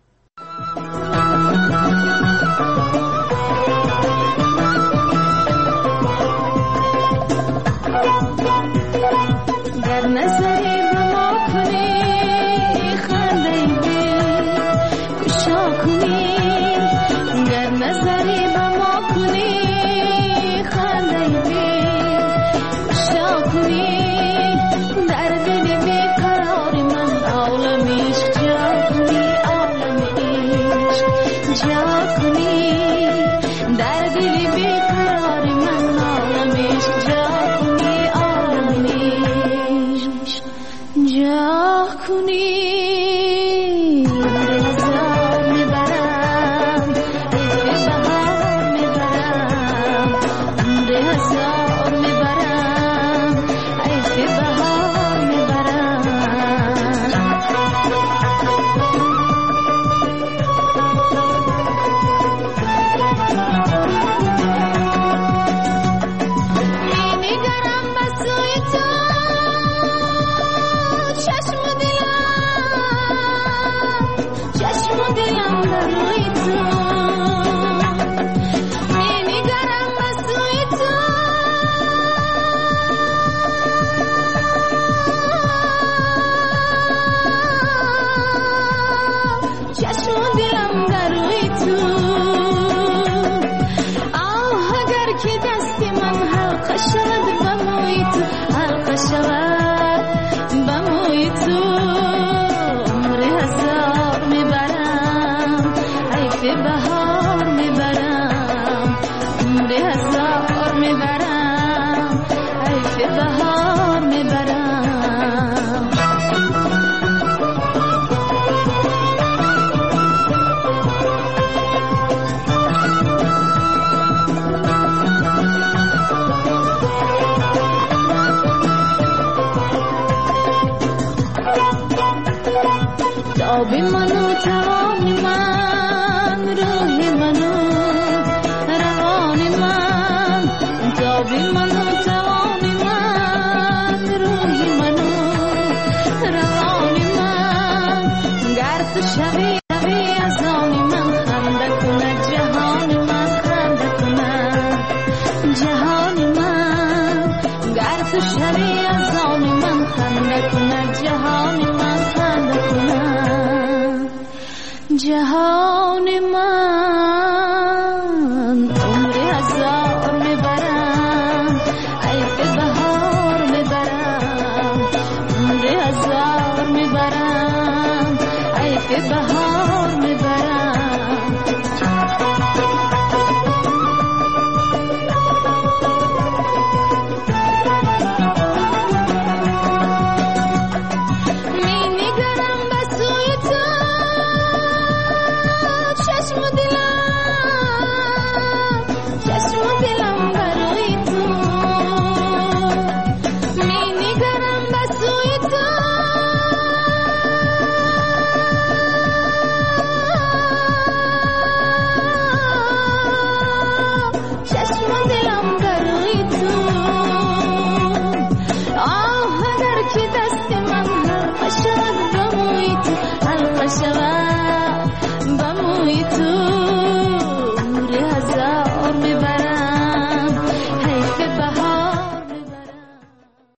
چشم و دل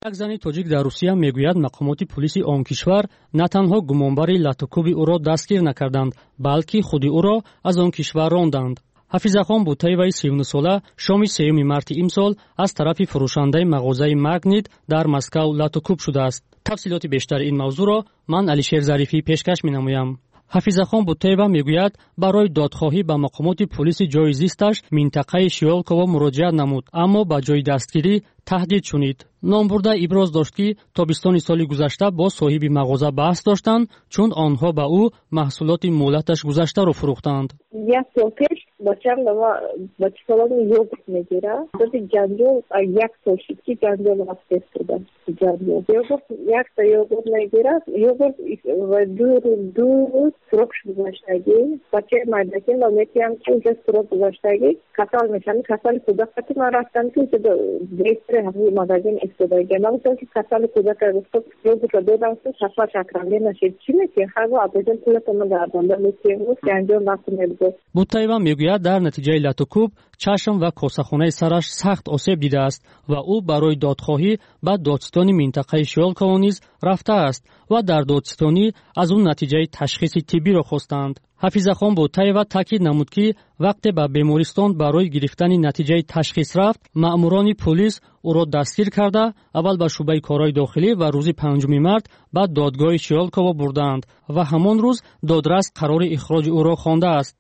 یک زن تاجیک در روسیه میگوید مقامات پلیس آن کشور نه تنها گمانبری لاتوکوب او را دستگیر نکردند بلکه خود او را از آن کشور راندند. حفیظخان بوتایوی 39 ساله شام 3 مارت امسال از طرف فروشنده مغازه ماگنیت در مسکو لاتوکوب شده است. تفصیلات بیشتر این موضوع را من علیشیر ظریفی پیشکش می‌نمایم. حفیظخان بوتایوا میگوید برای دادخواهی به مقامات پلیس جای زیستش منطقه شیولکوو مراجعه نمود اما با جای دستگیری تهدید شدید. نام برده ابراز داشت که تابستان سال گذشته با صاحب مغازه بحث داشتند چون آنها به او محصولات مولتش گذشته را فروختند. یک سال پیش بچه‌م با چیکار یوگورت میگیره. بعد جنجال یک سال شد که جنجال واسه شده. جنجال یوگورت یک تا یوگورت میگیره. یوگورت و دو فروش گذاشتگی. بچه مدرسه ما میگیم که اینجا فروش گذاشتگی. کسال میشن کسال کودکی ما رفتن که دیگر همین مدرسه استفاده من گفتم که کسال کودک رو یوگورت رو دادم که کسال شکرنده نشد. چی میگه؟ خب آبادان پولت من دادم میگم جنجال واسه میگه. بوتایوا میگوید در نتیجه لاتوکوب چشم و کاسخانه سرش سخت آسیب دیده است و او برای دادخواهی به دادستان منطقه شیولکوو نیز رفته است و در دادستانی از اون نتیجه تشخیص طبی را خواستند. حفیظخان بوتایوا تاکید نمود که وقتی به بیمارستان برای گرفتن نتیجه تشخیص رفت مأموران پلیس او را دستگیر کرده اول به شعبه کارهای داخلی و روز 5 مارت به دادگاه شیولکوو بردند و همان روز دادرس قرار اخراج او را خوانده است.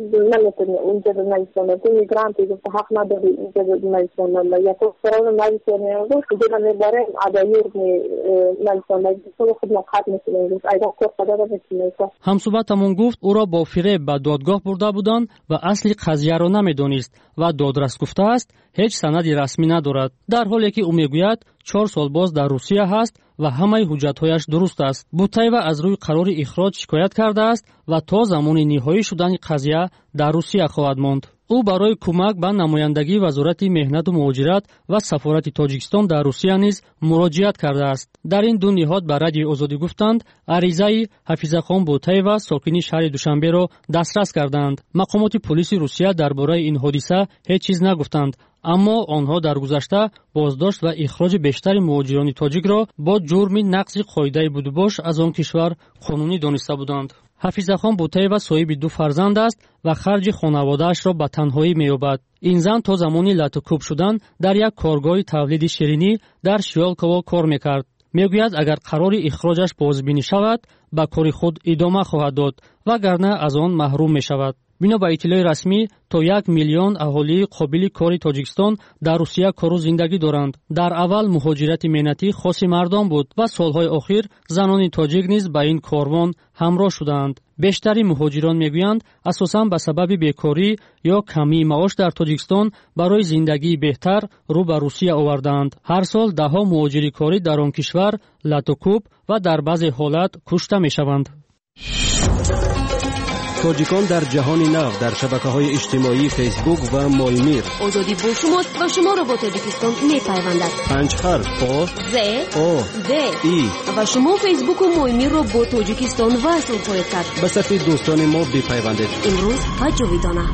اونجا نمی‌تونه تو میگرانتی که حق نداری اینجا نمی‌تونه یا تو فرار نمی‌تونه و دیگه نمی‌بره ادایور نمی‌تونه تو خود مقصد می‌کنه اینا کار خدا رو می‌کنه. همصحبتمون گفت او را با فریب به دادگاه برده بودند و اصلی قضیه را نمی‌دانست و دادرس گفته است هیچ سندی رسمی ندارد در حالی که او میگوید 4 سال باز در روسیه هست و همه حجت‌هایش درست است. بوتایوا از روی قرار اخراج شکایت کرده است و تا زمان نهایی شدن قضیه در روسیه خواهد ماند. او برای کمک به نمایندگی وزارت مهنت و مهاجرت و سفارت تاجیکستان در روسیه نیز مراجعت کرده است. در این دو نهاد به رادیوی آزادی گفتند عریضه حفیظخان بوتایوا ساکن شهر دوشنبه را دسترس کردند. مقامات پلیس روسیه درباره این حادثه هیچ چیز نگفتند اما آنها در گذشته بازداشت و اخراج بیشتر مهاجران تاجیک را با جرم نقض قاعده بودباش از آن کشور قانونی دانسته بودند. حفیظخان بوتایوا صاحب 2 فرزند است و خرج خانواده‌اش را به تنهایی می‌یابد. این زن تا زمانی لاتوکوب شدن در یک کارگاه تولید شیرینی در شیولکوو کار می‌کرد. میگوید اگر قرار اخراجش بازبینی شود به کار خود ادامه خواهد داد وگرنه از آن محروم می‌شود. بنا به اطلاع رسمی تا 1 میلیون اهالی قابل کار تاجیکستان در روسیه کار و زندگی دارند. در اول مهاجرت مهنتی خاص مردان بود و سالهای اخیر زنان تاجیک نیز به این کاروان همراه شدند. بیشتری مهاجران میگویند اساساً به سبب بیکاری یا کمی معاش در تاجیکستان برای زندگی بهتر رو به روسیه آوردند. هر سال ده‌ها مهاجر کاری در آن کشور لاتوکوب و در بعضی حالات کشته میشوند. تاجیکان در جهان نو در شبکه‌های اجتماعی فیسبوک و مایمیر آزادی با شماست و شما را با تاجیکستان می‌پیوندد. 5 حرف آ ز او د ای و شما فیسبوک و مایمیر را با تاجیکستان وصل خواهید کرد. به صفحه دوستان ما بپیوندید. امروز و جاویدانه.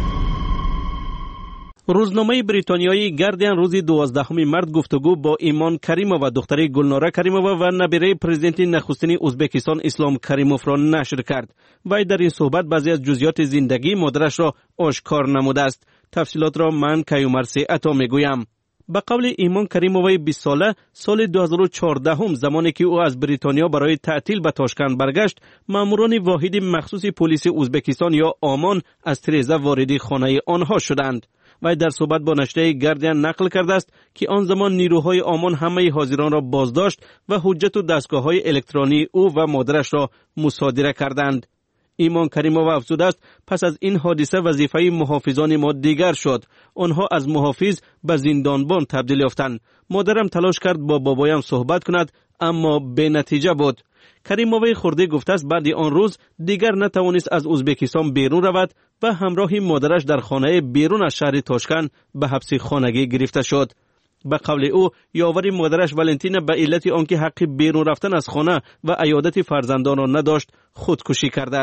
روزنامه بریتانیایی گاردین روز 12 مارت گفتگو با ایمان کریمووا دختر گلناره کریمووا و نبیره پرزیدنت نخستین ازبکستان اسلام کریموف را نشر کرد. وی در این صحبت بعضی از جزئیات زندگی مادرش را آشکار نموده است. تفصیلات را من کیومرثی عطا میگویم. به قول ایمان کریمووای 20 ساله سال 2014 زمانی که او از بریتانیا برای تعطیل به تاشکند برگشت، ماموران واحد مخصوص پلیس ازبکستان یا آمان از تریزه وارد خانه آنها شدند. و در صحبت با نشریه گاردین نقل کرده است که آن زمان نیروهای آمان همه حاضران را بازداشت و حجت و دستگاه‌های الکترونی او و مادرش را مصادره کردند. ایمان کریمووا افزوده است پس از این حادثه وظیفه محافظان ما دیگر شد. آنها از محافظ به زندانبان تبدیل یافتند. مادرم تلاش کرد با بابایم صحبت کند اما بی نتیجه بود. کریمووا خورده گفته است بعد آن روز دیگر نتوانست از ازبکستان بیرون رود و همراه مادرش در خانه بیرون از شهر تاشکند به حبس خانگی گرفته شد. به قول او یاور مادرش ولنتینا به علت آنکه حق بیرون رفتن از خانه و عیادت فرزندان را نداشت خودکشی کرده است.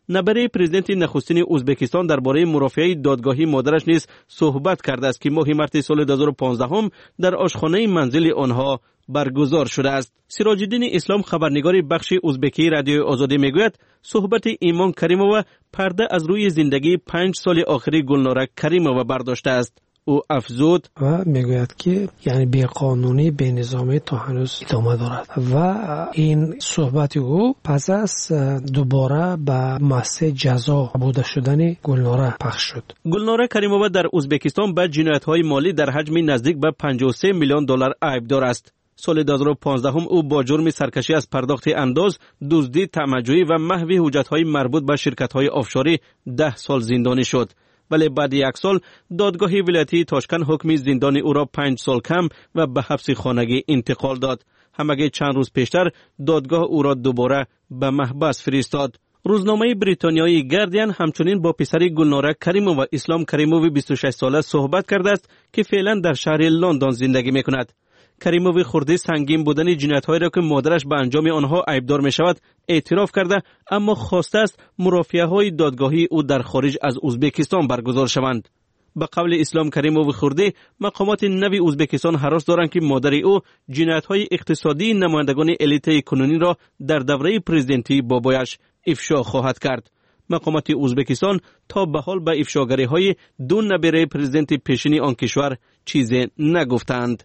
نبره پرزیدنت نخستین ازبکستان درباره مرافعه دادگاهی مادرش نیز صحبت کرده است که ماه مارس سال 2015 در آشخانه منزل آنها برگزار شده است. سراج الدین اسلام خبرنگار بخش ازبکی رادیوی آزادی میگوید صحبت ایمان کریمووا پرده از روی زندگی 5 سال آخری گلناره کریمووا برداشته است. او افزود و میگوید که یعنی بی قانونی بی نظامی تا هنوز ادامه دارد و این صحبت او پس از دوباره به مسئله جزا بوده شدن گلناره پخش شد. گلناره کریمووا در ازبکستان به جنایت‌های مالی در حجم نزدیک به 53 میلیون دلار عیبدار است. سال 2015 او با جرم سرکشی از پرداخت انداز، دزدی، طمع‌جویی و محو حجت‌های مربوط به شرکت‌های آفشوری 10 سال زندانی شد. ولی بعد 1 سال دادگاه ولایتی تاشکند حکم زندان او را 5 سال کم و به حبس خانگی انتقال داد. همگی چند روز پیشتر دادگاه او را دوباره به محبس فرستاد. روزنامه بریتانیایی گاردین همچنین با پسر گلناره کریمووا اسلام کریمووی 26 ساله صحبت کرده است که فعلا در شهر لندن زندگی می‌کند. کریمووی خورده سنگین بودن جنایت‌هایی را که مادرش به انجام آنها عیبدار می‌شود اعتراف کرده، اما خواسته است مرافعه‌های دادگاهی او در خارج از ازبکستان برگزار شوند. به قول اسلام کریمووی خورده، مقامات نوی ازبکستان هراس دارند که مادر او جنایت‌های اقتصادی نمایندگان الیت کنونی را در دوره پرزیدنتی بابایش افشا خواهد کرد. مقامات ازبکستان تا به حال به افشاگری‌های 2 نبره پرزیدنت پیشین آن کشور چیزی نگفتند.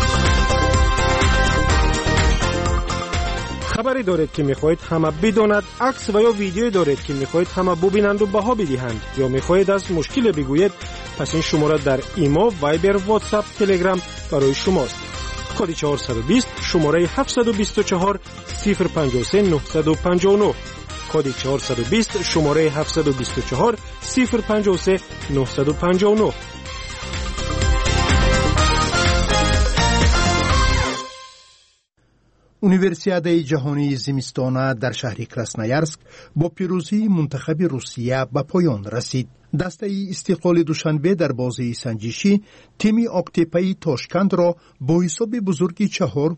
خبری دارید که میخواهید همه بداند، عکس و یا ویدیویی دارید که میخواهید همه ببینند و بها بدهند، یا میخواهید از مشکل بگویید، پس این شماره در ایما، وایبر، واتساپ، تلگرام برای شماست. کد 420 شماره 724 053 959. کد 420 شماره 724 053 959. اونیورسیادای جهانی زمستانه در شهر کراسنایارسک با پیروزی منتخب روسیه به پایان رسید. دسته استقلال دوشنبه در بازی سنجشی تیم آکتپای تاشکند را با حساب بزرگی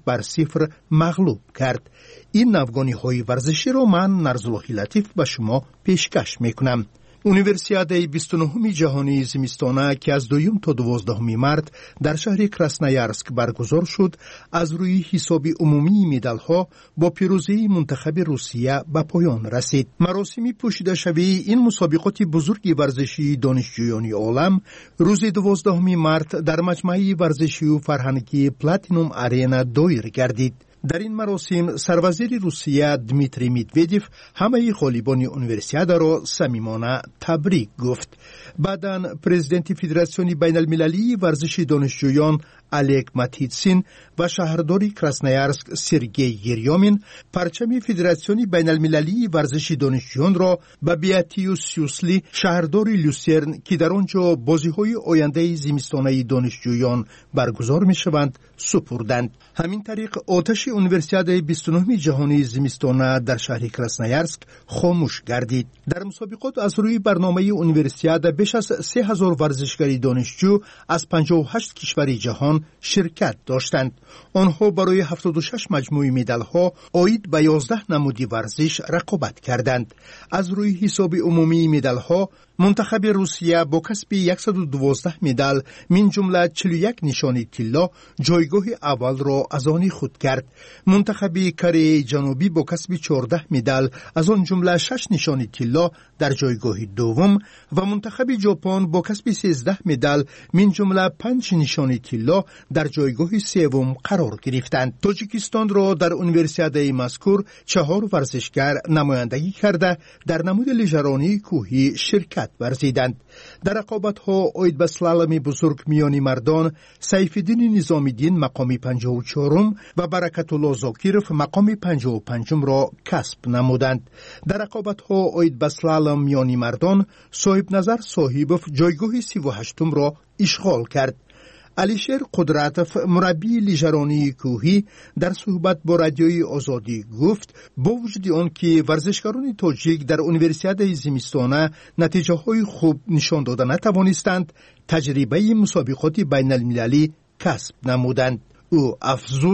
4-0 مغلوب کرد. این نوگانی های ورزشی را من نرزالله لطیف به شما پیشکش میکنم. اونیورسیادای 29 جهانی زمستانه که از 2 تا 12 مارس در شهر کراسنایارسک برگزار شد، از روی حساب عمومی مدال‌ها با پیروزی منتخب روسیه به پایان رسید. مراسم پوشیده شوی این مسابقات بزرگ ورزشی دانشجویان عالم روز 12 مارس در مجمع ورزشی و فرهنگی پلاتینوم آرینا دایر گردید. در این مراسم سروزیر روسیه دمیتری مدودیف همه غالبان اونیورسیادا را صمیمانه تبریک گفت. بعداً پرزیدنت فدراسیون بین المللی ورزش دانشجویان الک ماتیتسین و شهردار کراسنایارسک سرگئی گریامین پرچم فدراسیون بین المللی ورزش دانشجویان را به بیاتیوس سیوسلی شهردار لوسرن که در آنجا بازی‌های آینده زمستانه دانشجویان برگزار می‌شوند سپردند. همین طریق آتش اونیورسیادای 29 جهانی زمستانه در شهر کراسنایارسک خاموش گردید. در مسابقات از روی برنامه اونیورسیادا بیش از 3000 ورزشکار دانشجو از 58 کشور جهان شرکت داشتند. آنها برای 76 مجموعه مدال‌ها عاید به 11 نمود ورزش رقابت کردند. از روی حساب عمومی مدال‌ها منتخب روسیه با کسب 112 مدال من جمله 41 نشانی طلا جایگاه اول را از آن خود کرد. منتخب کره جنوبی با کسب 14 مدال از آن جمله 6 نشانی طلا در جایگاه دوم و منتخب ژاپن با کسب 13 مدال من جمله 5 نشانی طلا در جایگاه سوم قرار گرفتند. تاجیکستان را در اونیورسیادای مذکور 4 ورزشکار نمایندگی کرده در نمود لیژرانی کوهی شرکت ورزیدند. در رقابت‌ها عاید به سلالم بزرگ میانی مردان سیف‌الدین نظامی‌دین مقام 54 و برکت الله زاکیروف مقام 55 را کسب نمودند. در رقابت‌ها عاید به سلالم میانی مردان صاحب نظر صاحبوف جایگاه 38 را اشغال کرد. علیشیر قدرتوف مربی لیژرانی کوهی در صحبت با رادیوی آزادی گفت با وجود آن که ورزشکاران تاجیک در اونیورسیادای زمستانه نتیجه های خوب نشان داده نتوانستند، تجربه مسابقات بین المللی کسب نمودند. او افزود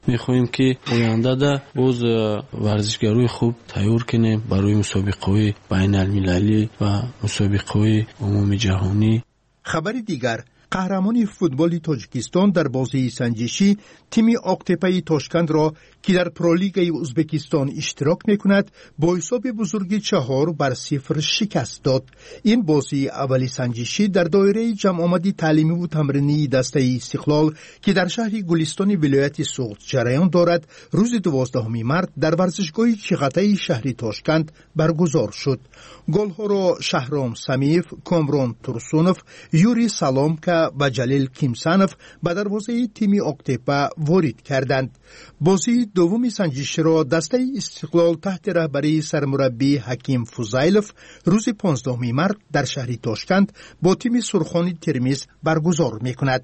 میخوایم که آینده ده باز ورزشگروی خوب تیار کنیم برای مسابقه‌های بین المللی و مسابقه‌های عمومی جهانی. خبر دیگر، قهرمان فوتبال تاجیکستان در بازی سنجشی تیم آقتپه تاشکند را که در پرولیگ ازبکستان اشتراک میکند با حساب بزرگ 4-0 شکست داد. این بازی اولی سنجشی در دایره جمع آمدی تعلیمی و تمرینی دسته استقلال که در شهر گلستان ولایت سوخت جریان دارد روز 12 مارس در ورزشگاه چغته شهر تاشکند برگزار شد. گل‌ها را شهرام سمیف، کامران ترسونوف، یوری سالامکا و جلیل کیمسانوف به دروازه تیم آقتپه وارد کردند. بازی دومی سنجشی را دسته استقلال تحت رهبری سرمربی حکیم فوزایلوف روز 15 مارس در شهر تاشکند با تیم سرخانی ترمیز برگزار می‌کند.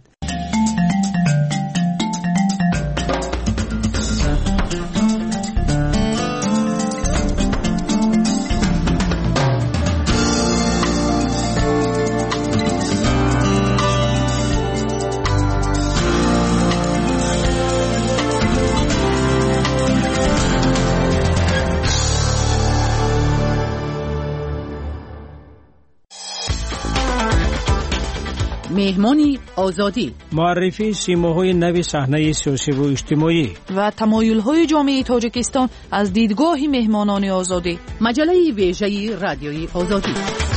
مهمانی آزادی، معرفی سیماهای نو صحنه سیاسی و اجتماعی و تمایل‌های جامعه تاجیکستان از دیدگاه مهمانان آزادی. مجله ویژه رادیوی آزادی.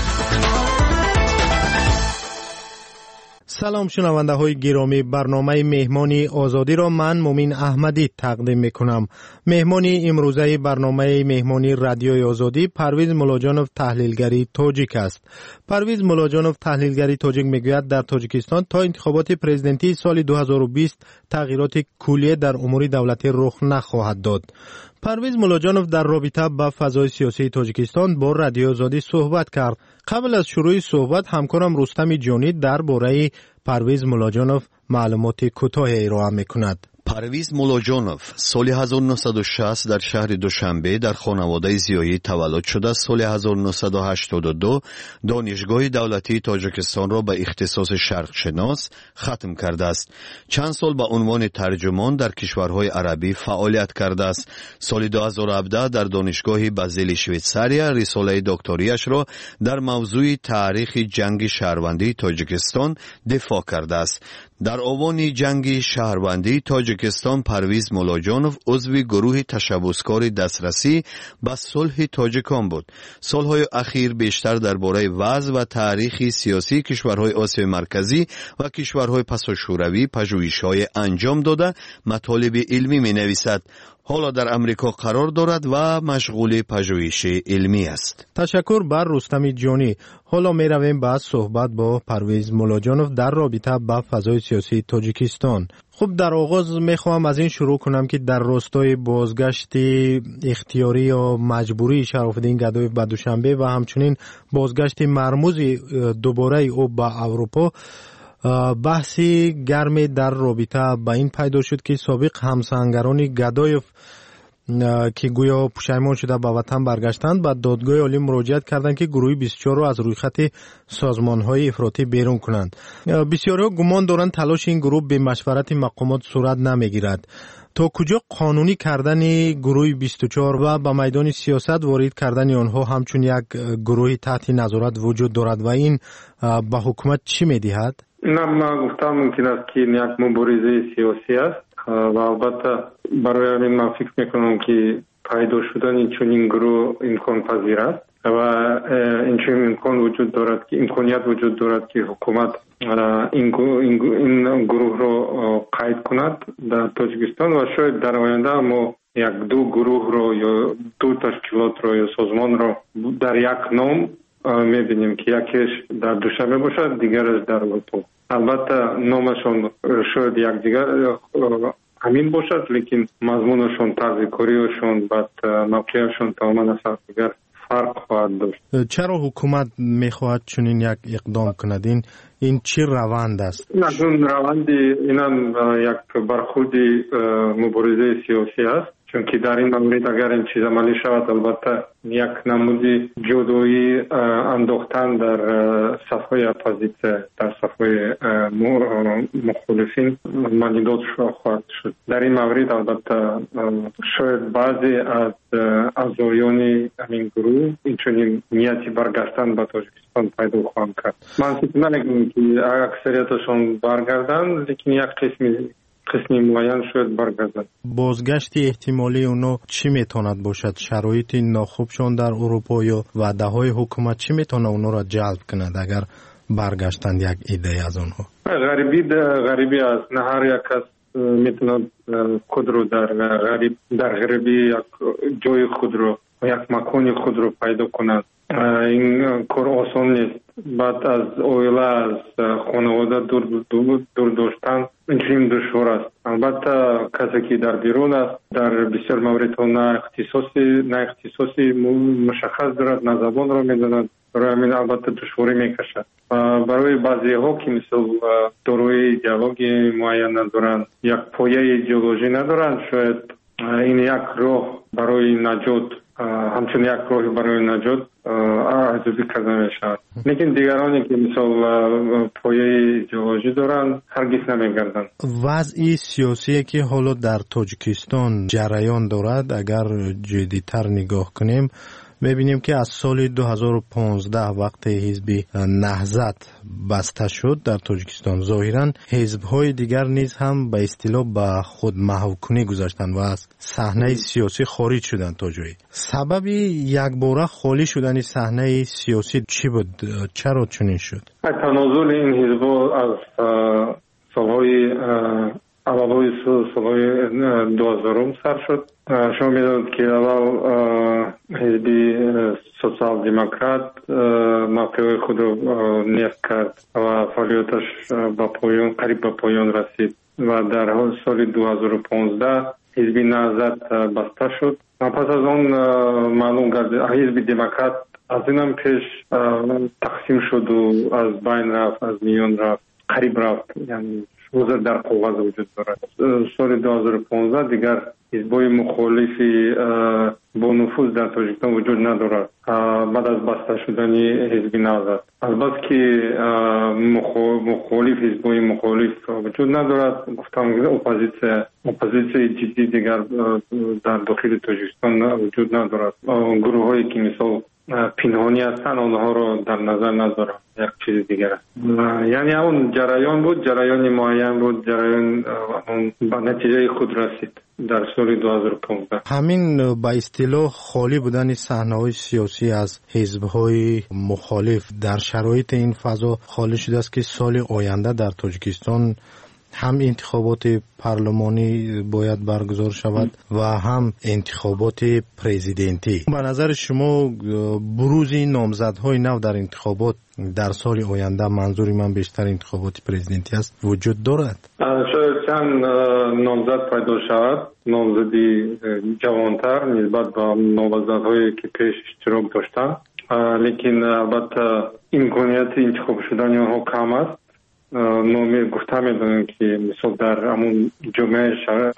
سلام شنونده های گرامی، برنامه مهمانی آزادی را من مومین احمدی تقدیم میکنم. مهمانی امروزه برنامه مهمانی رادیوی آزادی پرویز ملاجانوف تحلیلگری تاجیک است. پرویز ملاجانوف تحلیلگری تاجیک میگوید در تاجیکستان تا انتخابات پرزیدنتی سال 2020 تغییرات کلیه در امور دولتی رخ نخواهد داد. پرویز ملاجانوف در رابطه با فضای سیاسی تاجیکستان با رادیو آزادی صحبت کرد. قبل از شروع صحبت همکارم رستم جانی درباره پرویز ملاجانوف معلومات کوتاهی ارائه می‌کند. پرویز ملاجانوف سال 1960 در شهر دوشنبه در خانواده زیایی تولد شده. سال 1982 دانشگاه دولتی تاجیکستان را به اختصاص شرق شناس ختم کرده است. چند سال به عنوان ترجمان در کشورهای عربی فعالیت کرده است. سال 2017 در دانشگاه بازیل شویتساریا رساله دکتریش را در موضوع تاریخ جنگ شهروندی تاجیکستان دفاع کرده است. در آوان جنگ شهروندی تاجیکستان پرویز ملاجانوف عضو گروه تشبسکار دسترسی به صلح تاجیکان بود. سالهای اخیر بیشتر درباره وضع و تاریخ سیاسی کشورهای آسیای مرکزی و کشورهای پساشوروی پژوهش‌های انجام داده مطالب علمی می‌نویسد. حالا در امریکا قرار دارد و مشغول پژوهش علمی است. تشکر بر رستم جانی. حالا می رویم بعد صحبت با پرویز ملاجانوف در رابطه با فضای سیاسی تاجیکستان. خب در آغاز می خواهم از این شروع کنم که در راستای بازگشت اختیاری یا مجبوری شراف‌الدین گدایف به دوشنبه و همچنین بازگشت مرموز دوباره او به اروپا بحثی گرمی در رابطه با این پیدا شد که سابق همسنگران گدایف که گویا پشیمان شده به وطن برگشتند به دادگاه عالی مراجعت کردند که گروه 24 را از روی خط سازمان‌های افراطی بیرون کنند. بسیارها گمان دارند تلاش این گروه به مشورت مقامات صورت نمیگیرد. تا کجا قانونی کردن گروه 24 و به میدان سیاست وارد کردن آنها همچون یک گروه تحت نظارت وجود دارد و این به حکومت چی می‌دهد؟ من گفتم ممکن است که یک مبارزه سیاسی است و البته برای همین من فکر میکنم که پیدا شدن چنین گروه امکان پذیر است و این امکان وجود دارد که امکانیت وجود دارد که حکومت این گروه رو قید کند در تاجیکستان و شاید در آینده ما یک دو گروه رو یا دو تشکیلات رو یا سازمان رو در یک نام میبینیم که یکیش در دوشنبه باشد دیگرش در اروپا. البته نامشون شاید یک دیگر همین باشد لیکن مضمونشون طرز کاریشون بعد موقعشون تماما از دیگر فرق خواهد داشت. چرا حکومت میخواهد چنین یک اقدام کند؟ این چی روند است؟ این روند یک برخورد مبارزه سیاسی است چون که در این مورد اگر این چیز عملی شود البته یک نمودی جدایی انداختن در صفحه اپوزیسیون در صفحه مخالفین مالیدات خواهد شد. در این مورد البته شاید بعضی از اعضایان این گروه اینچنین نیتی برگشتن به تاجیکستان پیدا خواهند کرد. من فکر نمی‌کنم که اکثریتشون برگردن، لیکن یک قسمی معین شاید برگردن. بازگشت احتمالی اونا چی میتواند باشد؟ شرایط ناخوبشان در اروپا یا وعده های حکومت چی میتونه اونا را جلب کند اگر برگشتند یک ایده از آنها؟ غریبی است. نه هر یک کس میتونه خود رو در غریبی یک جای خود رو یک مکان خود رو پیدا کند. این کار آسان نیست. بعد از اویله از خانواده دور داشتن این دشوار است. البته کسی که در بیرون است در بسیار موردها نه اختصاصی مشخص دارد، نه زبان را میداند، برای همین البته دشواری میکشد. برای بعضی ها که مثل داروی ایدئولوژی معین ندارند، یک پایه ایدئولوژی ندارند، شاید این یک راه برای نجات همچون یک راهی برای نجات ارزیابی کرده می شود. لیکن دیگرانی که مثل پایه ایدئولوژی دارند هرگز نمیگردند. وضع سیاسی که حالا در تاجیکستان جریان دارد اگر جدی‌تر نگاه کنیم می‌بینیم که از سال 2015 وقت حزب نهضت بسته شد در تاجیکستان ظاهراً حزب‌های دیگر نیز هم به اصطلاح به خود محوکنی گذاشتند و از صحنه سیاسی خارج شدند تا جایی. سبب یکباره خالی شدن صحنه سیاسی چی بود؟ چرا چنین شد؟ تنازل این حزب‌ها از سالهای اولای سالهای 2000 سر شد. شما می‌دانید که اول حزب سوسیال دموکرات موقع خود را نیست کرد و فعالیتش قریب به پایان رسید و در سال 2015 حزب نهضت بسته شد. پس از آن معلوم گردید حزب دموکرات از اینم پیش تقسیم شد و از بین رفت، از میان رفت، قریب رفت، یعنی حضور در قوت وجود دارد. سال 2015 دیگر حزب‌های مخالفی با نفوذ در تاجیکستان وجود ندارد بعد از بسته شدن حزب نهضت. البته که حزب‌های مخالف وجود ندارد، گفتم اپوزیسیون جدی دیگر در داخل تاجیکستان وجود ندارد. گروه‌هایی که مثل پنهانی هستند آنها را در نظر ندارم، یک چیز دیگر است. یعنی اون جریان بود، جریان معین بود، جریان به نتیجه خود رسید در سال 2015. همین به اصطلاح خالی بودن صحنه‌های سیاسی از حزب‌های مخالف در شرایط این فضا خالی شده است که سال آینده در تاجیکستان هم انتخابات پارلمانی باید برگزار شود و هم انتخابات پرزیدنتی. به نظر شما بروز این نامزدهای نو در انتخابات در سال آینده، منظوری من بیشتر انتخابات پرزیدنتی است، وجود دارد؟ شاید چند نامزد پیدا شود، نامزدی جوانتر نسبت به نامزدهایی که پیش اشتراک داشتند، لیکن البته امکانیت انتخاب شدن آنها کم است. نومی گفته میدونم که مثلا در همون جمعه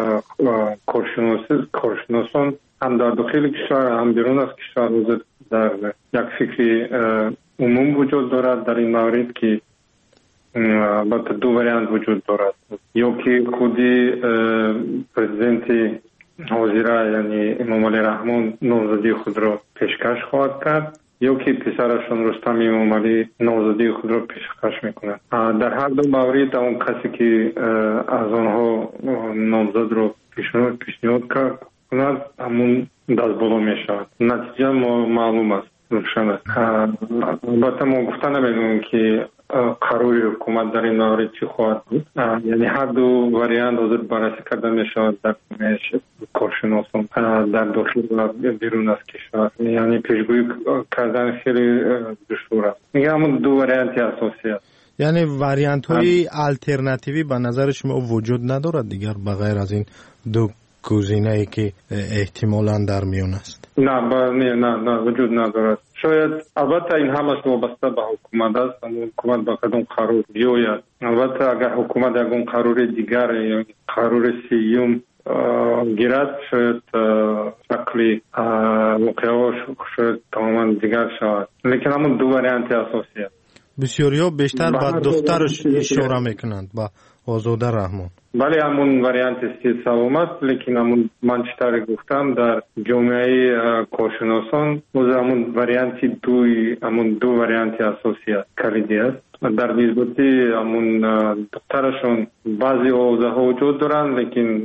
کارشناسان هم در داخل کشور هم بیرون از کشور در یک فکر عموم وجود دارد در این مورد که البته دو وریانت وجود دارد، یا که خودی پرزیدنت حاضره یعنی امام علی رحمان نامزدی خود را پیشکش خواهد کرد، یا که پسرشون رستم امام علی نامزدی خود را پیشکش میکند. در هر دو مورد اون کسی که از آنها نامزد را پیشنهاد کند همون دست بالا میشود. نتیجه معلوم است، روشن است. البته ما گفته نمیدونیم که قرار حکومت در این مورد چی خواهد بود. یعنی هر دو وریانت حاضر بررسی کرده می شود در کارشناسان در داخل و بیرون از کشور. یعنی پیشگویی کردن خیلی دشوار است. میگم همون دو وریانت اساسی است. یعنی وریانت های الटरनेटिوی به نظر شما وجود ندارد دیگر بغیر از این دو گزینه ای که احتمالاً در میان است؟ نه وجود ندارد. شاید البته این همش وابسته به حکومت است. حکومت با کدام قرار بیاید. البته اگر حکومت اون قرار دیگر یا قرار سیوم گیرد شاید شکلی واقعا شاید تماما دیگر شود، لیکن همون دو وریانت اساسی است. بسیاریا بیشتر با دخترش اشاره میکنند، با آزاده رحمان. بله همون وریانت سوم است، لیکن همون من چطور گفتم در جامعه کارشناسان همون وریانت دو وریانت اساسی است، کلیدی است. در نسبت همون دخترشون بعضی آوازه ها وجود دارند، لیکن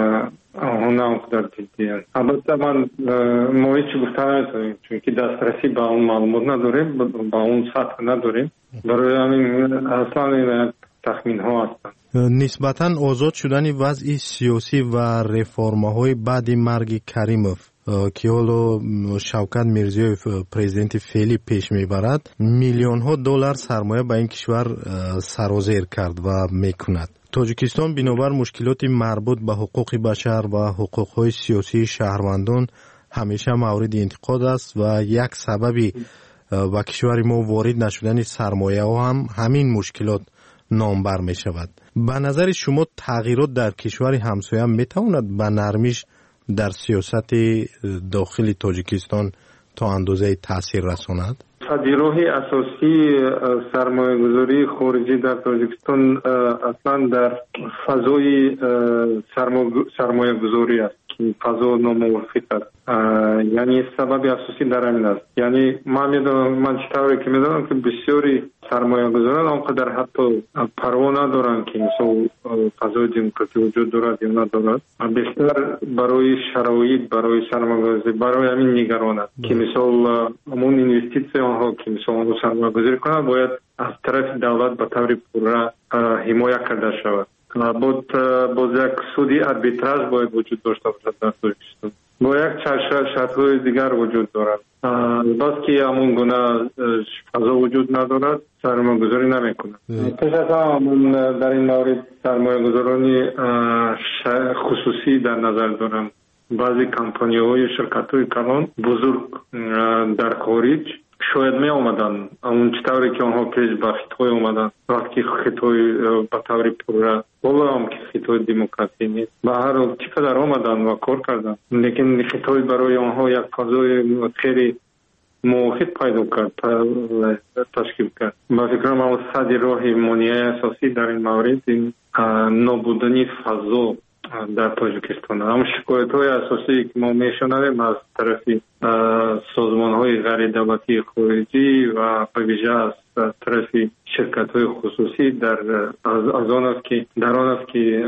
آنها در جدی است. البته من ما هیچ گفتن نمیتونیم، چون که دسترسی به اون معلومات نداریم، به اون سطح نداریم. برای همین اصلا این تخمین ها هستند. نسبتاً آزاد شدن وضع سیاسی و رفرم‌های بعد مرگ کریموف که حالا شوکت میرزیوف پرزیدنت فعلی پیش میبرد، میلیون ها دلار سرمایه به این کشور سرازیر کرد و میکند. تاجیکستان بنابر مشکلات مربوط به حقوق بشر و حقوق‌های سیاسی شهروندان همیشه مورد انتقاد است و یک سببی و کشور ما وارد نشدن سرمایه ها هم همین مشکلات نامبر می شود. به نظر شما تغییرات در کشور همسایه می تواند به نرمیش در سیاست داخل تاجیکستان تا اندازه تاثیر رساند؟ راه اساسی سرمایه گذاری خارجی در تاجیکستان اصلا در فضای سرمایه گذاری است که فضا ناموافق است. یعنی سبب اساسی در همین است. یعنی من چطوری که میدونم که بسیاری سرمایه گذاران آنقدر حتی پروا ندارن که مثلا فضای دموکراسی وجود دارد یا ندارد، بیشتر برای شرایط برای سرمایه گذاری برای همین نگران است که مثلا همون اینوستیسی آنها که مثلا سرمایه گذاری کنند باید از طرف دولت به طور پوره حمایت کرده شود. باز یک سودی اربیتراژ باید وجود داشته باشد در تاجیکستان. با یک شرط‌های دیگر وجود دارد. بس که همون گونه فضا وجود ندارد سرمایه گذاری نمی کند. پیش از همون در این مورد سرمایه گذارانی خصوصی در نظر دارم. بعضی کمپانی های شرکت های کلان بزرگ در خارج شاید می آمدن اون چطوری که آنها پیش به خطای آمدن وقتی خطای به طور پوره بالا هم که خطای دموکراسی نیست به هر حال چقدر آمدن و کار کردن، لیکن خطای برای آنها یک فضای خیلی موافق پیدا کرد تشکیل کرد. با فکرم اون صد راه مانع اساسی در این مورد این نابودنی فضا در تاجیکستان. هم شکایت های اساسی که ما میشنویم از طرف سازمان های غیر دولتی خارجی و به ویژه از طرف شرکت های خصوصی از آن است که در آن است که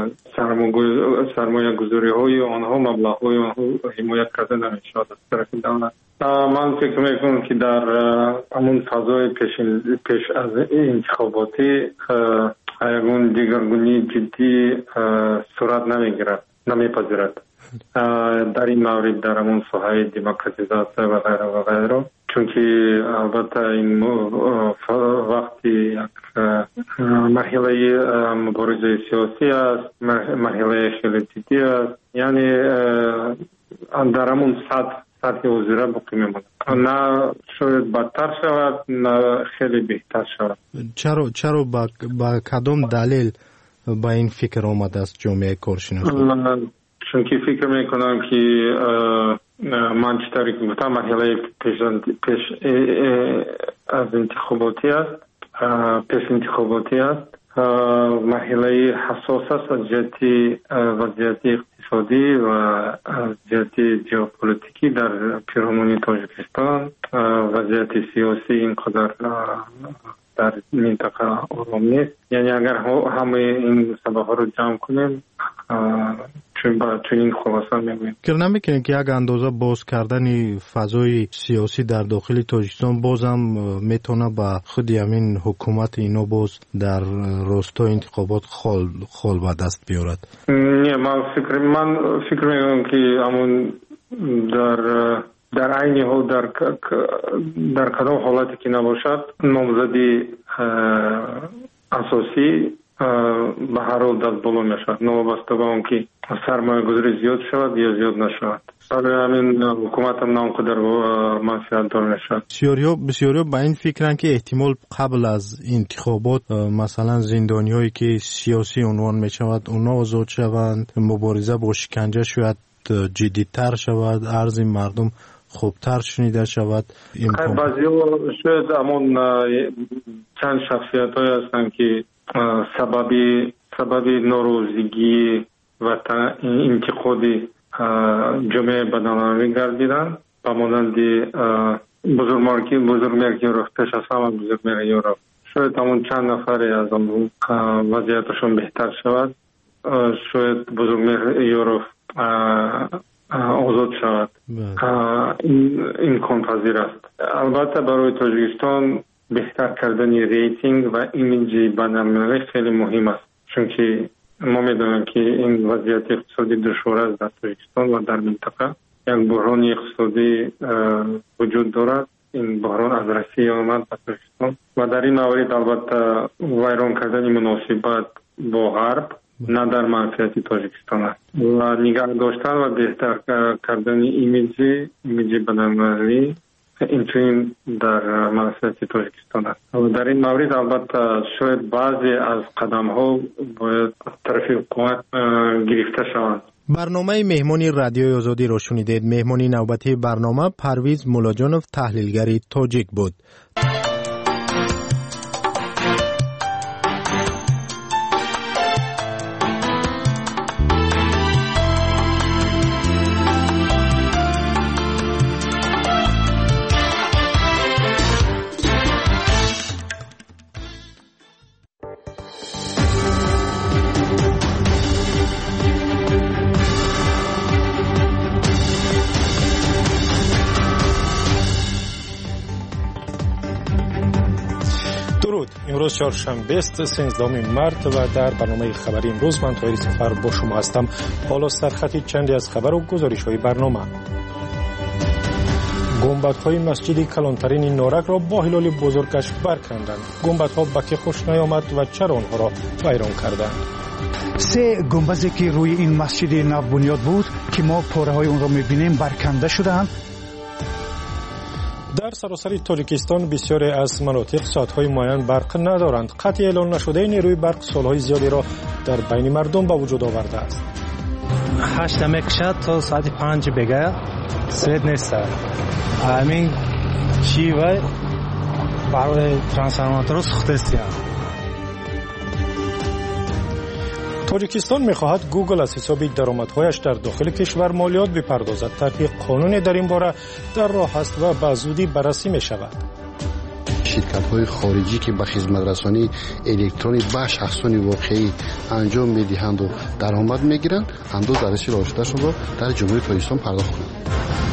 سرمایه گذاری های آنها مبلغ های آنها حمایت کرده نمیشد از طرف دولت. من فکر میکنم که در همون فضای پیش از انتخاباتی اون دیگرگونی جدی صورت نمیپذیرد در این مورد در همون ساحه دموکراتیزاسیون و غیره و غیره، چون که البته این وقتی یک مرحله مبارزه سیاسی است، مرحله خیلی جدی است، یعنی در همون سطح وزیره باقی میماند، نه شاید بدتر شود نه خیلی بهتر شود. چرا با کدام دلیل با این فکر آمده است جامعه کارشناسان؟ چون که فکر میکنم که من چطوری که گفتم مرحله پیش از انتخاباتی است، پیش انتخاباتی است، مرحله حساس است از جهت وضعیت اقتصادی و از جهت ژئوپلیتیکی در پیرامون تاجیکستان. وضعیت سیاسی اینقدر در منطقه آرام نیست. یعنی اگر همه این سبب ها رو جمع کنیم چنین خلاصه می‌بینیم. فکر نمی‌کنید که یک اندازه باز کردن فضای سیاسی در داخل تاجیکستان بازم میتونه با خود همین حکومت اینو باز در راستای انتخابات خال به دست بیارد؟ نه، من فکر می‌کنم که همون در عین حال در کدام حالتی که نباشد نامزدی اساسی به هر حال دست بالا میشود، نوابسته به اون که سرمایه گذاری زیاد شود یا زیاد نشود. برای همین حکومت هم ناقدر منفعت دار نشود. بسیاری به این فکرن که احتمال قبل از انتخابات مثلا زندانیایی که سیاسی عنوان می شود اونا آزاد شوند، مبارزه با شکنجه شاید جدیدتر شود، عرض مردم خوبتر شنیده شود. بعضی ها شاید همون چند شخصیت های هستن که سبب ناروزگی و انتقادی جامعه بدنامی گردیدن، به مانند بزرگمرگ یوروپ، پیش از همه بزرگمرگ یوروپ. شاید همون چند نفری از اون وضعیتشون بهتر شود، شاید بزرگمرگ یوروپ آزاد شود. این امکان پذیر است. البته برای تاجیکستان بهتر کردن ریتینگ و ایمیج بین‌المللی خیلی مهم است، چون که ما میدونیم که این وضعیت اقتصادی دشوار است در تاجیکستان و در منطقه. یک بحران اقتصادی وجود دارد. این بحران از روسیه آمد به تاجیکستان و در این مورد البته ویران کردن مناسبت با غرب نه در منفعت تاجیکستان است و نگاه داشتن و بهتر کردن ایمیج بین‌المللی این در منفعت تاجیکستان است. و در این مورد البته شاید بعضی از قدم ها باید طرف حکومت گرفته شوند. برنامه مهمانی رادیوی آزادی را شنیدید. مهمانی نوبتی برنامه پرویز مولاجانوف تحلیلگری تاجیک بود. امروز چهارشنبه است 13 مارس و در برنامه خبری امروز من طاهر سفر با شما هستم. حالا سرخطی چندی از خبر و گزارش های برنامه. گنبدهای مسجد کلانترین نارک را با هلال بزرگش برکندند. گنبدها به که خوش نیامد و چرا آنها را ویران کردند؟ 3 گنبدی که روی این مسجد نو بنیاد بود که ما پاره های اون را میبینیم برکنده شدند. در سراسر تاجیکستان بسیاری از مناطق ساعت‌های معین برق ندارند. قطع اعلان نشده نیروی برق سال‌های زیادی را در بین مردم به وجود آورده است. 8 میکشد تا ساعت 5 بگه سوید نیست. همین چی و برای ترانسفورماتور سوخته است. تاجیکستان می‌خواهد گوگل از حساب درآمدهایش در داخل کشور مالیات بپردازد. طرح قانونی در این باره در راه است و به زودی بررسی می‌شود. شرکت‌های خارجی که به خدمت رسانی الکترونی به شخصان واقعی انجام می‌دهند و درآمد می‌گیرند، اندوز درسی راشده‌شان را در جمهوری تاجیکستان پرداخت کنند.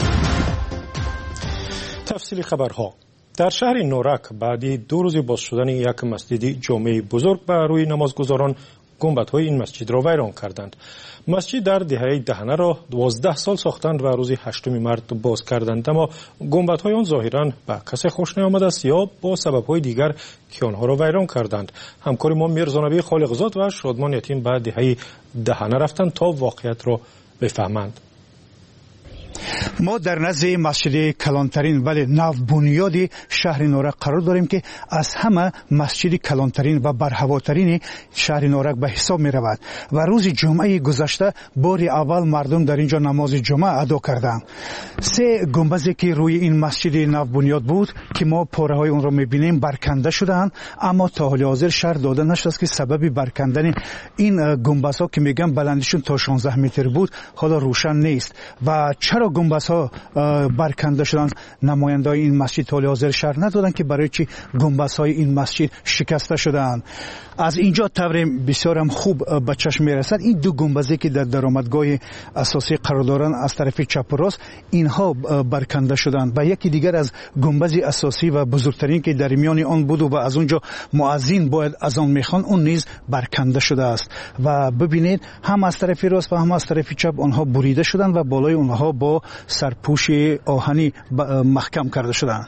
تفصیل خبرها. در شهر نورک بعد 2 روز باز شدن یک مسجد جامع بزرگ به روی نمازگزاران گنبدهای این مسجد را ویران کردند. مسجد در دهه دهنه را 12 سال ساختند و روز 8 مارس باز کردند، اما گنبدهای آن ظاهراً به کسی خوش نیامده است یا با سبب‌های دیگر که آنها را ویران کردند. همکار ما میرزانبی خالقزاد و شادمان یتیم به دهه دهنه رفتند تا واقعیت را بفهمند. ما در نزد مسجد کلانترین ولی نو بنیادی شهر نورک قرار داریم که از همه مسجد کلانترین و برهواترین شهر نورک به حساب می رود و روز جمعه گذشته بار اول مردم در اینجا نماز جمعه ادا کردند. 3 گنبدی که روی این مسجد نو بنیاد بود که ما پاره های اون را می بینیم برکنده شدند، اما تا حال حاضر شهر داده نشده است که سبب برکندن این گنبدها که میگن بلندیشون تا 16 متر بود حالا روشن نیست و چرا گنبدها برکنده شدند. نماینده‌های این مسجد تا حال حاضر شهر ندادند که برای چی گنبدهای این مسجد شکسته شدند. از اینجا طور بسیار هم خوب به چشم میرسد این 2 گنبدی که در درآمدگاه اساسی قرار دارند از طرف چپ و راست اینها برکنده شدند و یکی دیگر از گنبد اساسی و بزرگترین که در میان آن بود و از اونجا مؤذن باید از آن میخوان اون نیز برکنده شده است و ببینید هم از طرف راست و هم از طرف چپ آنها بریده شدند و بالای آنها با سرپوش آهنی محکم کرده شدند.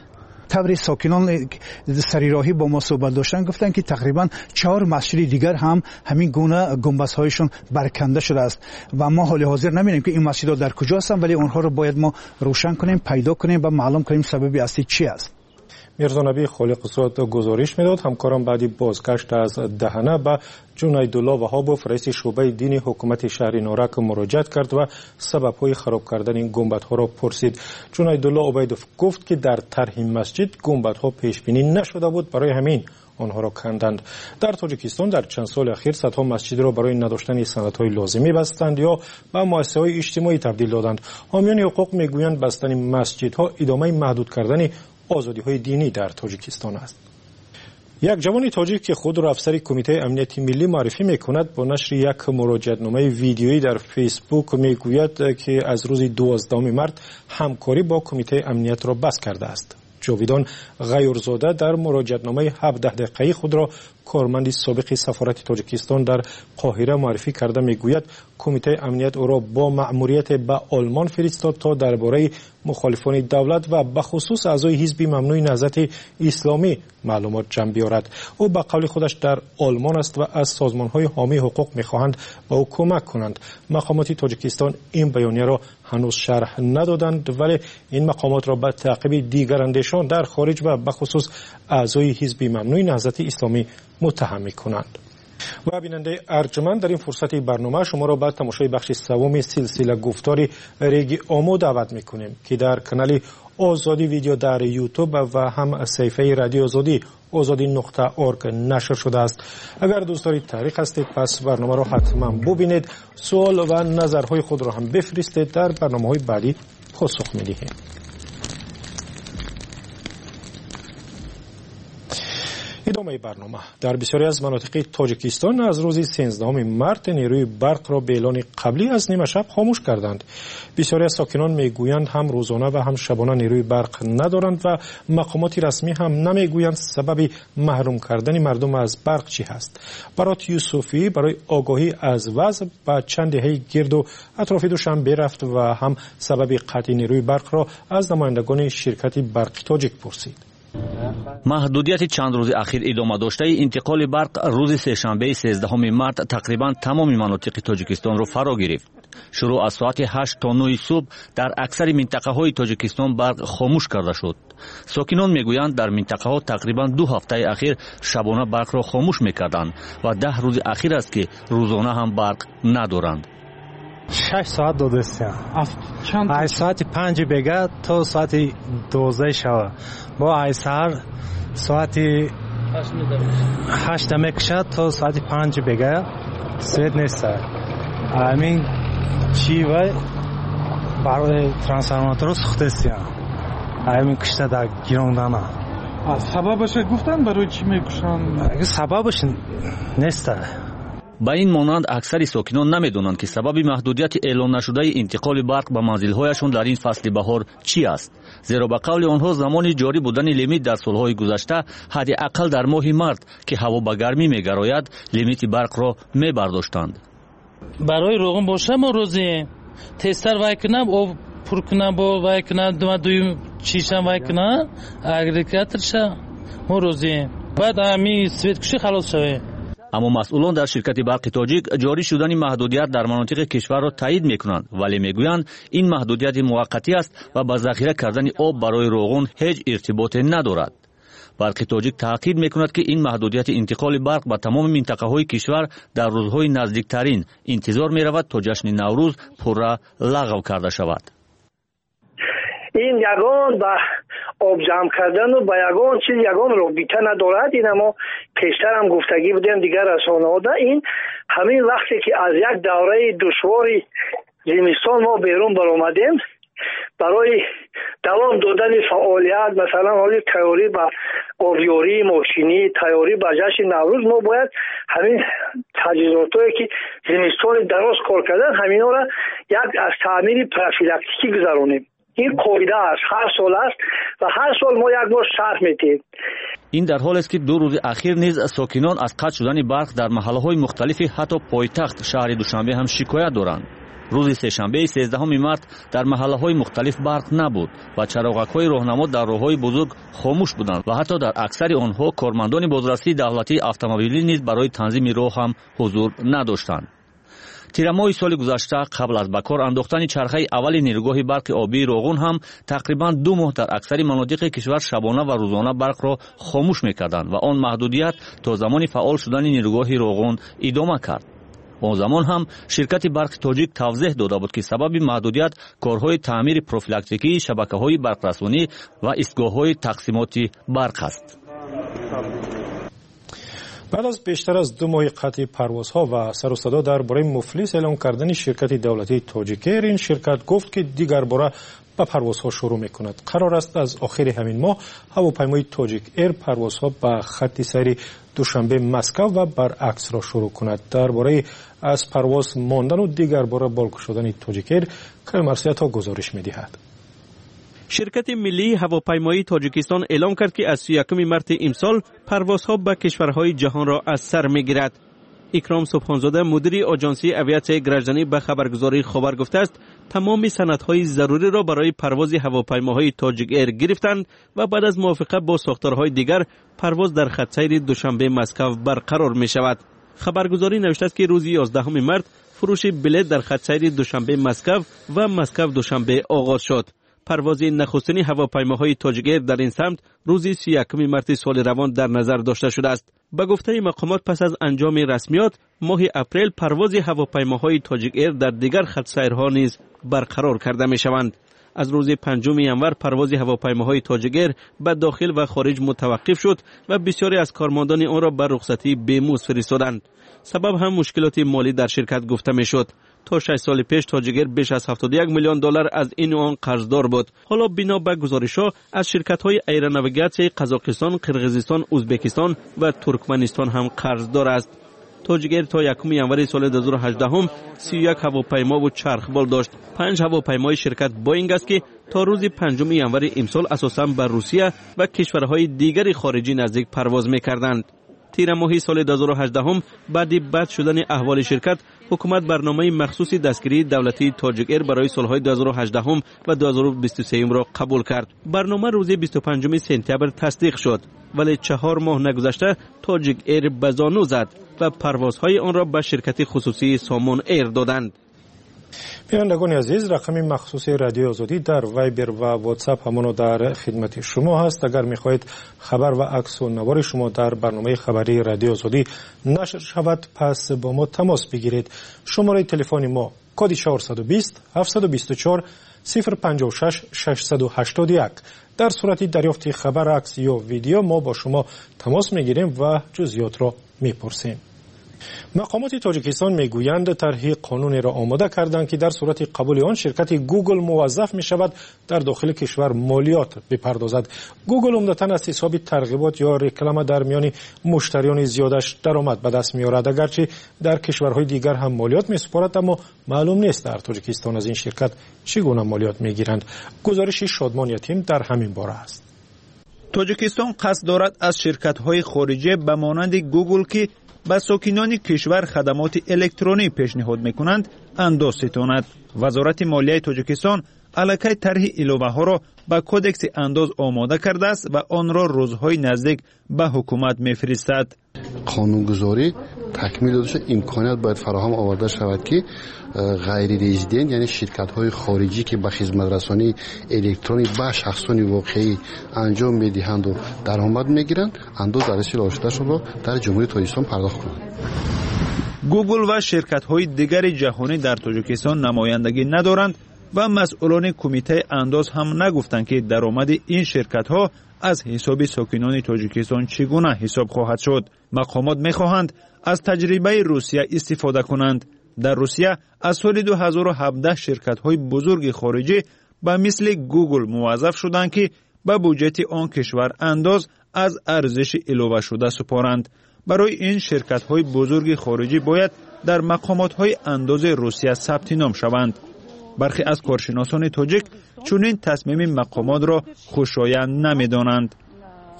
طور ساکنان سریراهی با ما صحبت داشتن گفتن که تقریبا 4 مسجد دیگر هم همین گونه گنبدهایشون برکنده شده است و ما حال حاضر نمی‌دونیم که این مسجدها در کجا هستن، ولی اونها رو باید ما روشن کنیم، پیدا کنیم و معلوم کنیم سبب اصلی چی است. میرزا نبی خالق صوت گزارش میداد. همکارم بعدی بازگشت از دهنه به جنیدالله وهابوف رئیس شعبه دینی حکومت شهر نورک مراجعت کرد و سبب‌های خراب کردن این گنبدها را پرسید. جنیدالله عبیدوف گفت که در طرح مسجد گنبدها پیش بینی نشده بود، برای همین آنها را کندند. در تاجیکستان در چند سال اخیر صدها مسجد را برای نداشتن سندهای لازمی بستند یا به مؤسسه‌های اجتماعی تبدیل دادند. حامیان حقوق میگویند بستن مسجدها ادامه محدود کردن آزادی‌های دینی در تاجیکستان است. یک جوان تاجیک که خود را افسر کمیته امنیت ملی معرفی می‌کند با نشر یک مراجعتنامه ویدیویی در فیسبوک میگوید که از روز 12 مارس همکاری با کمیته امنیت را بس کرده است. جاویدان غیورزاده در مراجعتنامه 17 دقیقه‌ای خود را کارمند سابق سفارت تاجیکستان در قاهره معرفی کرده میگوید کمیته امنیت او را با مأموریت به آلمان فرستاد تا درباره مخالفان دولت و به خصوص اعضای حزب ممنوع نهضت اسلامی معلومات جمع بیاورد. او به قول خودش در آلمان است و از سازمان‌های حامی حقوق می‌خواهند به او کمک کنند. مقامات تاجیکستان این بیانیه را هنوز شرح ندادند، ولی این مقامات را به تعقیب دیگر اندیشان در خارج و به خصوص اعضای حزب ممنوع نهضت اسلامی متهم می‌کنند. و بیننده ارجمند، در این فرصت برنامه شما را به تماشای بخش سوم سلسله گفتار ریگ آمو دعوت میکنیم که در کانال آزادی ویدیو در یوتیوب و هم صفحه رادیو آزادی.org نشر شده است. اگر دوست دارید تاریخ هستید پس برنامه را حتما ببینید. سوال و نظرهای خود را هم بفرستید، در برنامه‌های بعدی پاسخ می‌دهیم. ادامه برنامه. در بسیاری از مناطق تاجیکستان از روز 13 مارس نیروی برق را به اعلان قبلی از نیمه شب خاموش کردند. بسیاری از ساکنان میگویند هم روزانه و هم شبانه نیروی برق ندارند و مقامات رسمی هم نمیگویند سبب محروم کردن مردم از برق چی هست. برات یوسفی برای آگاهی از وضع به چند دهه گرد و اطراف دوشنبه رفت و هم سبب قطع نیروی برق را از نمایندگان شرکت برق تاجیک پرسید. محدودیت چند روز اخیر ادامه داشته انتقال برق روز سه‌شنبه 13 مارس تقریبا تمام مناطق تاجیکستان را فرا گرفت. شروع از ساعت 8 تا 9 صبح در اکثر منطقه‌های تاجیکستان برق خاموش کرده شد. ساکنان میگویند در منطقه‌ها تقریبا 2 هفته اخیر شبانه برق را خاموش می‌کردند و 10 روز اخیر است که روزانه هم برق ندارند. 6 ساعت دادستیم از ساعت 5 بگه تا ساعت 12 شب با ای سهر ساعت 8 میکشد تا ساعت 5 بگه سوید نیست. همین چی و برای ترانسفورماتور سوخته استیم همین کشته در گیراندن. سببش گفتن برای چی میکشن؟ سببش نیست. با این مانند اکثر ساکنان نمیدونند که سبب محدودیت اعلان نشده انتقال برق به منزل‌هایشان در این فصل بهار چی است. زیرا به قول آنها زمان جاری بودن لیمیت در سالهای گذشته حداقل در ماه مارس که هوا به گرمی می‌گراید لیمیت برق را می‌برداشتند. برای روغن باشه ما روزی تستر وای کنم او پر کنم با وای کنم دوی چیشم وای کنم اگریگاتورشه ما روزی بعد همین سویت کشی خلاص شوه. اما مسئولان در شرکت برق تاجیک جاری شدن محدودیت در مناطق کشور را تایید میکنند، ولی میگویند این محدودیت موقتی است و با ذخیره کردن آب برای روغن هیچ ارتباطی ندارد. برق تاجیک تاکید میکند که این محدودیت انتقال برق به تمام منطقه‌های کشور در روزهای نزدیکترین انتظار میرود تا جشن نوروز پورا لغو کرده شود. این یگان با آب جمع کردن و با یگان چیز یگان رابطه ندارد. این اما پیشتر هم گفتگی بودیم دیگر رسانه‌ها. این همین وقتی که از یک دوره دشواری زمستان ما بیرون برآمدیم برای دوام دادن فعالیت مثلا حالی تیاری با آبیاری ماشینی تیاری با جشن نوروز ما باید همین تجهیزاتایی که زمستان دراز کار کردن همینا را یک از تعمیر پروفیلاکتیکی گذرونیم. این قاعده است، هر سال است و هر سال ما یک بار شرح میدیم. این در حال است که 2 روز اخیر نیز ساکنان از قطع شدن برق در محله‌های مختلفی حتی پایتخت شهر دوشنبه هم شکایت دارند. روز سهشنبه 13 مارت در محله‌های مختلف برق نبود و چراغک‌های راهنما در راه‌های بزرگ خاموش بودند و حتی در اکثر آنها کارمندان بازرسی دولتی автомобили نیز برای تنظیم راه هم حضور نداشتند. تیرماه سال گذشته قبل از به کار انداختن چرخه اول نیروگاه برق آبی روغون هم تقریبا 2 ماه در اکثر مناطق کشور شبانه و روزانه برق را خاموش می‌کردند و آن محدودیت تا زمان فعال شدن نیروگاه روغون ادامه کرد. اون زمان هم شرکت برق تاجیک توضیح داده بود که سبب محدودیت کارهای تعمیر پروفیلاکتیکی شبکه‌های برقرسانی و ایستگاه‌های تقسیمات برق است. بعد از بیشتر از 2 ماه قطع پروازها و سر و صدا درباره مفلس اعلام کردن شرکت دولتی تاجیک ایر، این شرکت گفت که دیگر باره به پروازها شروع می‌کند. قرار است از آخر همین ماه هواپیمای تاجیک ایر پروازها به خط سیر دوشنبه مسکو و برعکس را شروع کند. درباره از پرواز ماندن و دیگر باره بالکن شدن تاجیک ایر کریم ارسیتا گزارش می‌دهد. شرکت ملی هواپیمایی تاجیکستان اعلام کرد که از 31 مارت امسال پروازها به کشورهای جهان را از سر می‌گیرد. اکرام صبحانزاده مدیر آژانسی اویاسیای گرجدانی به خبرگزاری خبر گفته است تمام سندهای ضروری را برای پرواز هواپیماهای تاجیک ایر گرفتند و بعد از موافقت با ساختارهای دیگر پرواز در خط سیر دوشنبه مسکو برقرار می شود. خبرگزاری نوشته است که روز 11 مارت فروش بلیط در خط سیر دوشنبه مسکو و مسکو دوشنبه آغاز شد. پرواز نخستین هواپیماهای تاجیک ایر در این سمت روز 31 مارت سال روان در نظر داشته شده است. به گفته مقامات پس از انجام رسمیات ماه اپریل پرواز هواپیماهای تاجیک ایر در دیگر خط سیرها نیز برقرار کرده می شوند. از روز 5 ینور پرواز هواپیماهای تاجیک ایر به داخل و خارج متوقف شد و بسیاری از کارمندان آن را به رخصتی بیمزد فرستادند. سبب هم مشکلات مالی در شرکت گفته می شد. تا 6 سال پیش تاجیک ایر بیش از 71 میلیون دلار از این و آن قرضدار بود. حالا بنا به گزارش‌ها از شرکت‌های ایروناویگاسیای قزاقستان، قرقیزستان، ازبکستان و ترکمنستان هم قرضدار است. تاجیک ایر تا 1 ینور سال 2018 31 هواپیما و چرخبال داشت. 5 هواپیمای شرکت بوئینگ است که تا روز 5 ینور امسال اساساً به روسیه و کشورهای دیگر خارجی نزدیک پرواز می‌کردند. تیر ماه سال 2018 بعد بد شدن احوال شرکت، حکومت برنامه مخصوص دستگیری دولتی تاجیک ایر برای سالهای 2018 و 2023 را قبول کرد. برنامه روز 25 سپتامبر تصدیق شد، ولی 4 ماه نگذشته تاجیک ایر به زانو زد و پروازهای آن را به شرکت خصوصی سامون ایر دادند. بینندگان عزیز، رقم مخصوص رادیو آزادی در وایبر و واتساپ همانو در خدمت شما هست. اگر میخواهید خبر و عکس و نوار شما در برنامه خبری رادیو آزادی نشر شود، پس با ما تماس بگیرید. شماره تلفن ما کد 420 724 056 681. در صورت دریافت خبر، عکس یا ویدیو ما با شما تماس میگیریم و جزئیات را میپرسیم. مقامات تاجیکستان میگویند طرح قانونی را آماده کردند که در صورت قبول آن شرکت گوگل موظف می شود در داخل کشور مالیات بپردازد. گوگل عمدتاً از حساب ترغیبات یا رکلام در میان مشتریان زیادش درآمد به دست می‌آورد، اگرچه در کشورهای دیگر هم مالیات می‌سپارد، اما معلوم نیست در تاجیکستان از این شرکت چگونه مالیات می‌گیرند. گزارش شادمان یتیم در همین باره است. تاجیکستان قصد دارد از شرکت‌های خارجی به مانند گوگل که به ساکنان کشور خدمات الکترونی پیشنهاد میکنند انداز ستاند. وزارت مالیه تاجیکستان علاقه طرح علاوه ها را به کودکس انداز آماده کرده است و آن را روزهای نزدیک به حکومت میفرستد. قانونگذاری تکمیل داده شد، امکانات باید فراهم آورده شود که غیر رزیدنت یعنی شرکت های خارجی که به خدمت رسانی الکترونی به شخصان واقعی انجام میدهند و درآمد میگیرند انداز در رسیل آشتش را در جمهوری تاجیکستان پرداخت کنند. گوگل و شرکت های دیگر جهانی در تاجیکستان نمایندگی ندارند و مسئولان کمیته انداز هم نگفتند که درآمد این شرکت ها از حساب ساکنان تاجیکستان چگونه حساب خواهد شد. مقامات میخواهند از تجربه روسیه استفاده کنند. در روسیه از سال 2017 شرکت های بزرگ خارجی به مثل گوگل موظف شدند که به بودجه آن کشور انداز از ارزش علاوه شده سپارند. برای این شرکت های بزرگ خارجی باید در مقامات های انداز روسیه ثبت نام شوند. برخی از کارشناسان تاجیک چنین تصمیم مقامات را خوشایند نمی‌دانند.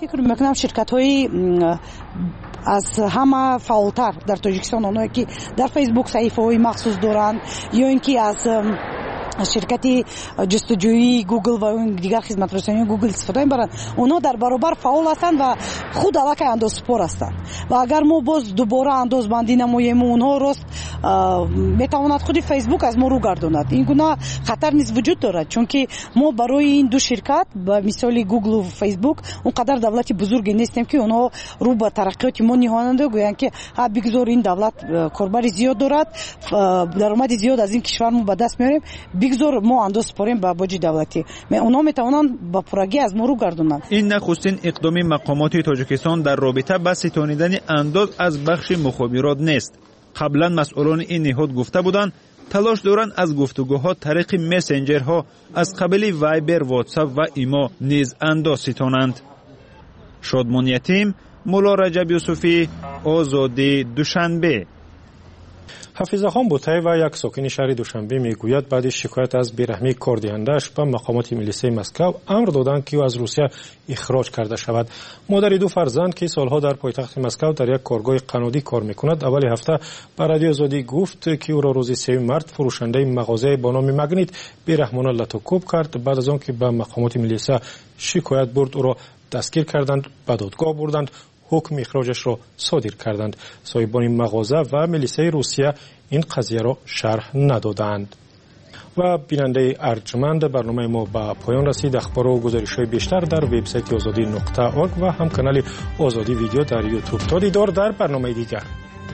فکر میکنم شرکت های از همه فعالتر در تاجیکستان، اونایی که در فیسبوک صفحه های مخصوص دارند یا اینکه از شرکت جستجویی گوگل و اون دیگر خدمات رسانی گوگل استفاده می‌برند، اونا در برابر فعال هستند و خود علاقه اندازسپور هستند و اگر ما باز دوباره اندازبندی نماییم اونها راست میتواند خود فیسبوک از ما رو گرداند. این گونه خطر نیز وجود دارد، چون که ما برای این دو شرکت به مثال گوگل و فیسبوک اونقدر دولت بزرگی نیستیم که اونها رو به ترقیات ما نهاننده گویند که ها بگذار این دولت کاربر زیاد دارد، درآمد زیاد از این کشور ما به دست میاریم، بگذار ما انداز سپاریم به باج دولتی. اونا میتوانند با پراگی از ما رو گردونند. این نخستین اقدام مقامات تاجیکستان در رابطه با ستانیدن انداز از بخش مخابرات نیست. قبلا مسئولان این نهاد گفته بودند تلاش دارند از گفتگوها طریق مسنجرها از قبیل وایبر، واتساپ و ایما نیز انداز ستانند. شادمان یتیم، مولا رجب یوسفی، آزادی، دوشنبه. حفیظ خان بوتای و یک ساکن شهر دوشنبه میگوید بعد شکایت از بیرحمی کاردهنده‌اش به مقامات ملیسه مسکو امر دادند که او از روسیه اخراج کرده شود. مادر دو فرزند که سالها در پایتخت مسکو در یک کارگاه قنادی کار میکند اول هفته به رادیو آزادی گفت که او را روز 3 مارس فروشنده مغازه با نام مگنیت بیرحمانه لطوکوب کرد. بعد از آنکه به مقامات ملیسه شکایت برد او را دستگیر کردند، به دادگاه بردند، حکم اخراجش را صادر کردند. صاحبان مغازه و ملیسه روسیه این قضیه را شرح ندادند. و بیننده ارجمند، برنامه ما به پایان رسید. اخبار و گزارش‌های بیشتر در وبسایت azadi.org و هم کانال آزادی ویدیو در یوتیوب. تا دیدار در برنامه دیگر.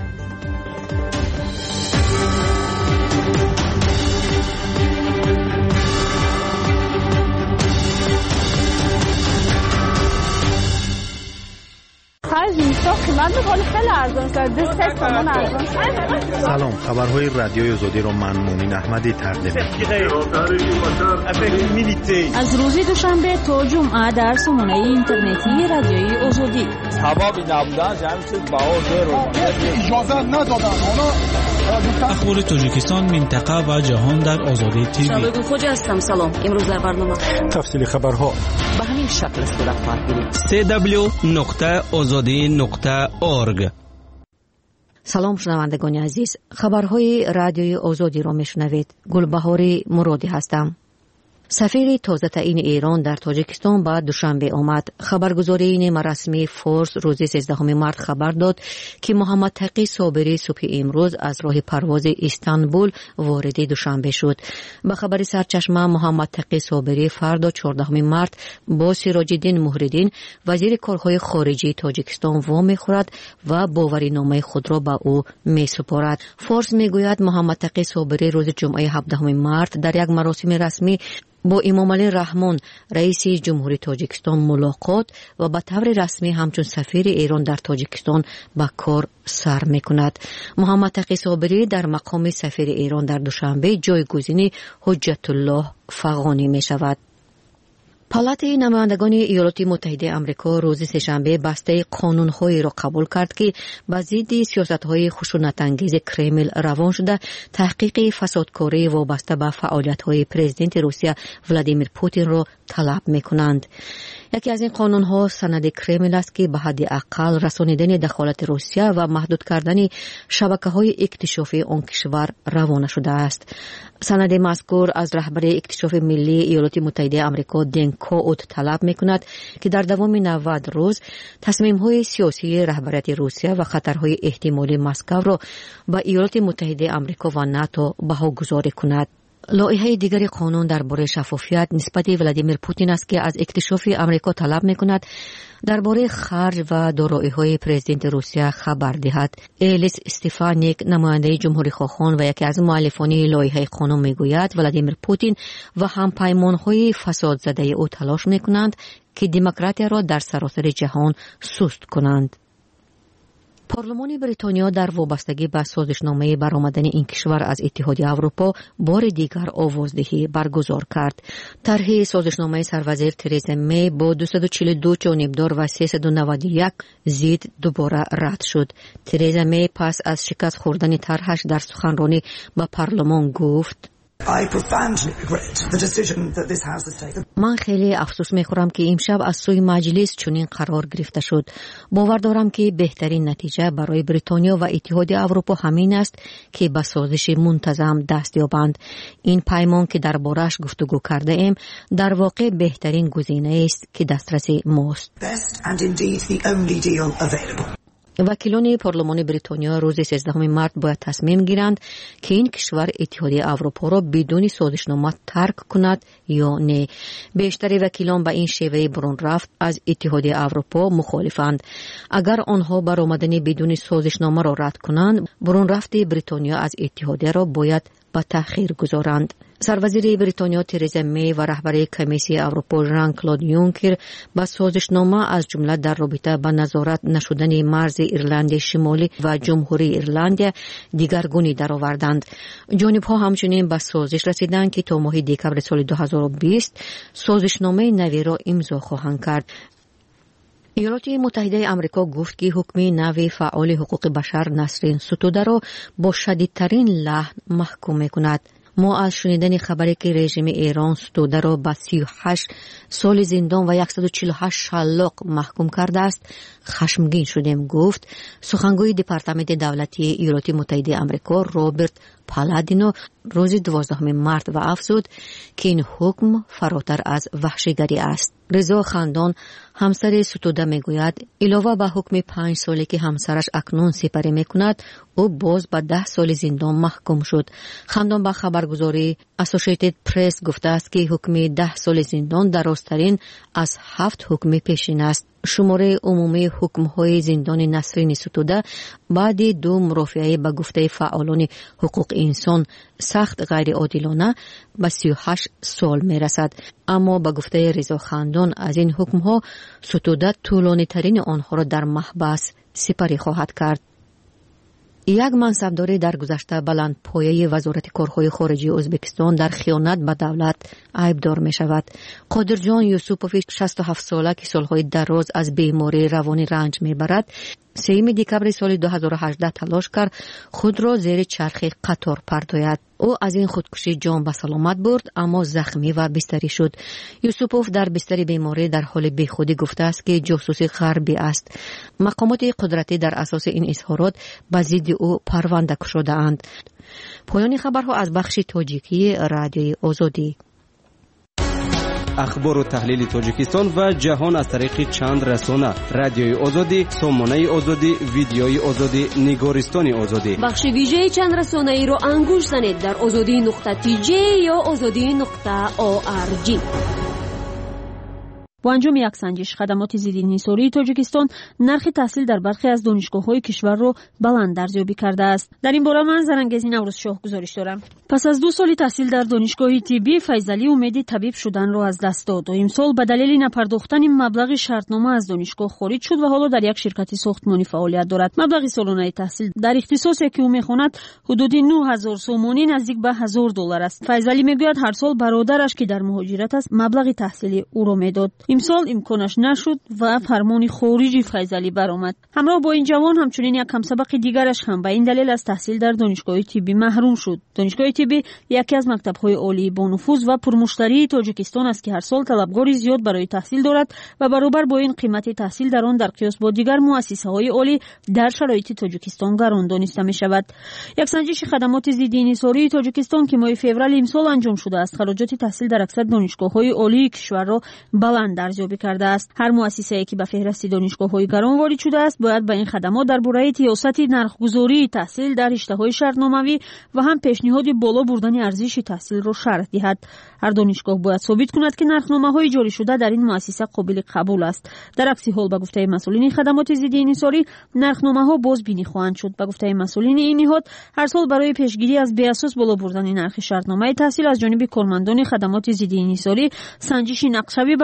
سلام، خبرهای رادیوی آزادی را من مومن احمدی تقدیم از روز دوشنبه تا جمعه در سامانه اینترنتی رادیوی آزادی. اخبار تاجیکستان، منطقه و جهان در آزادی تیوی. شبگو خوجا هستم. سلام. امروز در برنامه تفصیل خبرها به همین شکل صورت خواهد گرفت. www.azadi.org. سلام شنوندگان عزیز، خبرهای رادیوی آزادی را میشنوید. گلبهاری مرادی هستم. سفیر تازه تعیین ایران در تاجیکستان بعد دوشنبه آمد. خبرگزاری نیمه رسمی فارس روز 13 مارس خبر داد که محمد تقی صابری صبح امروز از راه پرواز استانبول وارد دوشنبه شد. به خبر سرچشمه محمد تقی صابری فردا 14 مارس با سراج الدین مهرالدین وزیر کارهای خارجه تاجیکستان وام می‌خورد و باورنامه خود را به او می‌سپارد. فارس میگوید محمد تقی صابری روز جمعه 17 مارس در یک مراسم رسمی با امام علی رحمان رئیس جمهوری تاجیکستان ملاقات و به طور رسمی همچون سفیر ایران در تاجیکستان به کار سر میکند. محمد تقی صابری در مقام سفیر ایران در دوشنبه جایگزین حجت الله فغانی می شود. پالات نمایندگان ایالات متحده آمریکا روز سه‌شنبه بسته قانون‌هایی را قبول کرد که به ضد سیاست‌های خشونت‌انگیز کرمل روان شده تحقیق فسادکاری وابسته به فعالیت‌های پرزیدنت روسیه ولادیمیر پوتین را طلب می‌کنند. یکی از این قانون‌ها سند کرمل است که به حد اقل رسانیدن دخالت روسیه و محدود کردن شبکه‌های اکتشافی آن کشور روانه شده است. سند مذکور از رهبر اکتشاف ملی ایالات متحده آمریکا دن کوت طلب می‌کند که در دوام 90 روز تصمیم‌های سیاسی رهبریت روسیه و خطرهای احتمالی مسکو را به ایالات متحده آمریکا و ناتو بهاگذاری کند. لایحه دیگر قانون درباره شفافیت نسبت ولادیمیر پوتین است که از اکتشاف آمریکا طلب می‌کند درباره خرج و دارایی‌های پرزیدنت روسیه خبر دهد. الیس استفانیک نماینده جمهوری خواهان و یکی از مؤلفان لایحه قانون میگوید ولادیمیر پوتین و همپیمان‌های فساد زده او تلاش می‌کنند که دموکراتیا را در سراسر جهان سست کنند. پارلمان بریتانیا در وابستگی به سازشنامه برآمدن این کشور از اتحادیه اروپا بار دیگر آوازدهی برگزار کرد. طرح سازشنامه سروزیر ترزا می با 242 جانبدار و 391 ضد دوباره رد شد. ترزا می پس از شکست خوردن طرحش در سخنرانی به پارلمان گفت: من خیلی افسوس میخورم که امشب از سوی مجلس چنین قرار گرفته شد. باور دارم که بهترین نتیجه برای بریتانیا و اتحاد اروپا همین است که به سازش منتظم دست یابند. این پیمان که درباره‌اش گفتگو کرده ایم در واقع بهترین گزینه است که دسترس ماست. وکیلان پارلمان بریتانیا روز 13 مارس باید تصمیم گیرند که این کشور اتحاد اروپا را بدون سازشنامه ترک کند یا نه. بیشتر وکیلان به این شیوه برون رفت از اتحاد اروپا مخالفند. اگر آنها برآمدن بدون سازشنامه را رد کنند، برون رفت بریتانیا از اتحاد را باید به تأخیر گذارند. سروزیر بریتانیا ترزا می و رهبر کمیسیون اروپا ژان کلود یونکر با سازشنامه از جمله در رابطه با نظارت نشدن مرز ایرلند شمالی و جمهوری ایرلند دیگرگونی درآوردند. جانب‌ها همچنین به سازش رسیدند که تا ماه دکمبر سال 2020 سازشنامه نوی را امضا خواهند کرد. ایالات متحده آمریکا گفت که حکم نوی فعال حقوق بشر نسرین ستوده را با شدیدترین لحن محکوم می‌کند. ما از شنیدن خبری که رژیم ایران ستوده را به 38 سال زندان و 148 شلاق محکوم کرده است خشمگین شدیم، گفت سخنگوی دپارتمان دولتی ایالات متحده آمریکا رابرت پالادینو روز 12 مارس و افزود که این حکم فراتر از وحشیگری است. رضا خندان همسر ستوده میگوید علاوه بر حکم 5 سالی که همسرش اکنون سپری میکند، او باز به 10 سال زندان محکوم شد. خندان با خبرگزاری اسوسییتد پرس گفته است که حکم 10 سال زندان درازترین از 7 حکم پیشین است. شماره عمومی حکم‌های زندان نسرین ستوده بعد 2 مرافعه به گفته فعالان حقوق انسان سخت غیر عادلانه به 38 سال میرسد. اما به گفته رضا خندان از این حکم‌ها ستوده طولانی ترین آنها را در محبس سپری خواهد کرد. یک منصبدار در گذشته بلند پایه وزارت کارهای خارجه ازبکستان در خیانت به دولت عیبدار می شود. قادرجان یوسوپوف 67 ساله که سالهای دراز از بیماری روانی رنج می برد، 3 دکمبر سال 2018 تلاش کرد خود را زیر چرخ قطار پرداید. او از این خودکشی جان به سلامت برد اما زخمی و بستری شد. یوسوپوف در بستر بیماری در حال بیخودی گفته است که جاسوس غربی است. مقامات قدرتی در اساس این اظهارات به ضد او پرونده شده اند. پایان خبرها از بخش تاجیکی رادیوی آزادی. اخبار و تحلیل تاجیکستان و جهان از طریق چند رسانه: رادیوی آزادی، سامانه آزادی، ویدیوی آزادی، نگارستان آزادی. بخش ویژه چند رسانه ای را انگوش زنید در azadi.tj یا azadi.org. با انجام یک سنجش خدمات ضد انحصاری تاجیکستان نرخ تحصیل در برخی از دانشگاه‌های کشور را بلند ارزیابی کرده است. در این باره من زرنگزی نوروز شاه گزارش دارم. پس از 2 سال تحصیل در دانشگاه طبی، فیضعلی امید طبیب شدن را از دست داد و امسال به دلیل نپرداختن مبلغ شرطنامه از دانشگاه خارج شد و حالا در یک شرکت ساختمانی فعالیت دارد. مبلغ سالانه تحصیل در اختصاصی که او می‌خواند حدود 9000 سومانی نزدیک به $1000 است. فیضعلی میگوید هر سال برادرش که در مهاجرت است مبلغ تحصیلی او را میداد. امسال امکانش نشد و فرمان خارجی فیضعلی برآمد. همراه با این جوان همچنین یک همسبق دیگرش هم به این دلیل از تحصیل در دانشگاه طبی محروم شد. دانشگاه طبی یکی از مکتب‌های عالی با نفوذ و پرمشتری تاجیکستان است که هر سال طلبگاری زیاد برای تحصیل دارد و برابر با این قیمت تحصیل در آن در قیاس با دیگر مؤسسه‌های عالی در شرایط تاجیکستان گران دانسته می‌شود. یک سنجش خدمات ضد انحصاری تاجیکستان که ماه فوریه امسال انجام شده است، خراجات تحصیل در اکثر دانشگاه‌های عالی کشور را بلند ارزیابی کرده است. هر مؤسسه‌ای که به فهرست دانشگاه‌های گران وارد شده است باید به این خدمات درباره سیاست نرخ‌گذاری تحصیل در رشته‌های شرطنامه‌ای و هم پیشنهاد بالا بردن ارزش تحصیل را شرح دهد. هر دانشگاه باید ثابت کند که نرخنامه‌های جاری شده در این مؤسسه قابل قبول است. در عکس حال به گفته مسئولین خدمات ضد انحصاری نرخنامه‌ها بازبینی خواهند شد. به گفته مسئولین این نهاد هر سال برای پیشگیری از بی‌اساس بالا بردن نرخ شرطنامه تحصیل از جانب کارمندان خدمات ضد انحصاری سنجش نقشه‌ای برگزار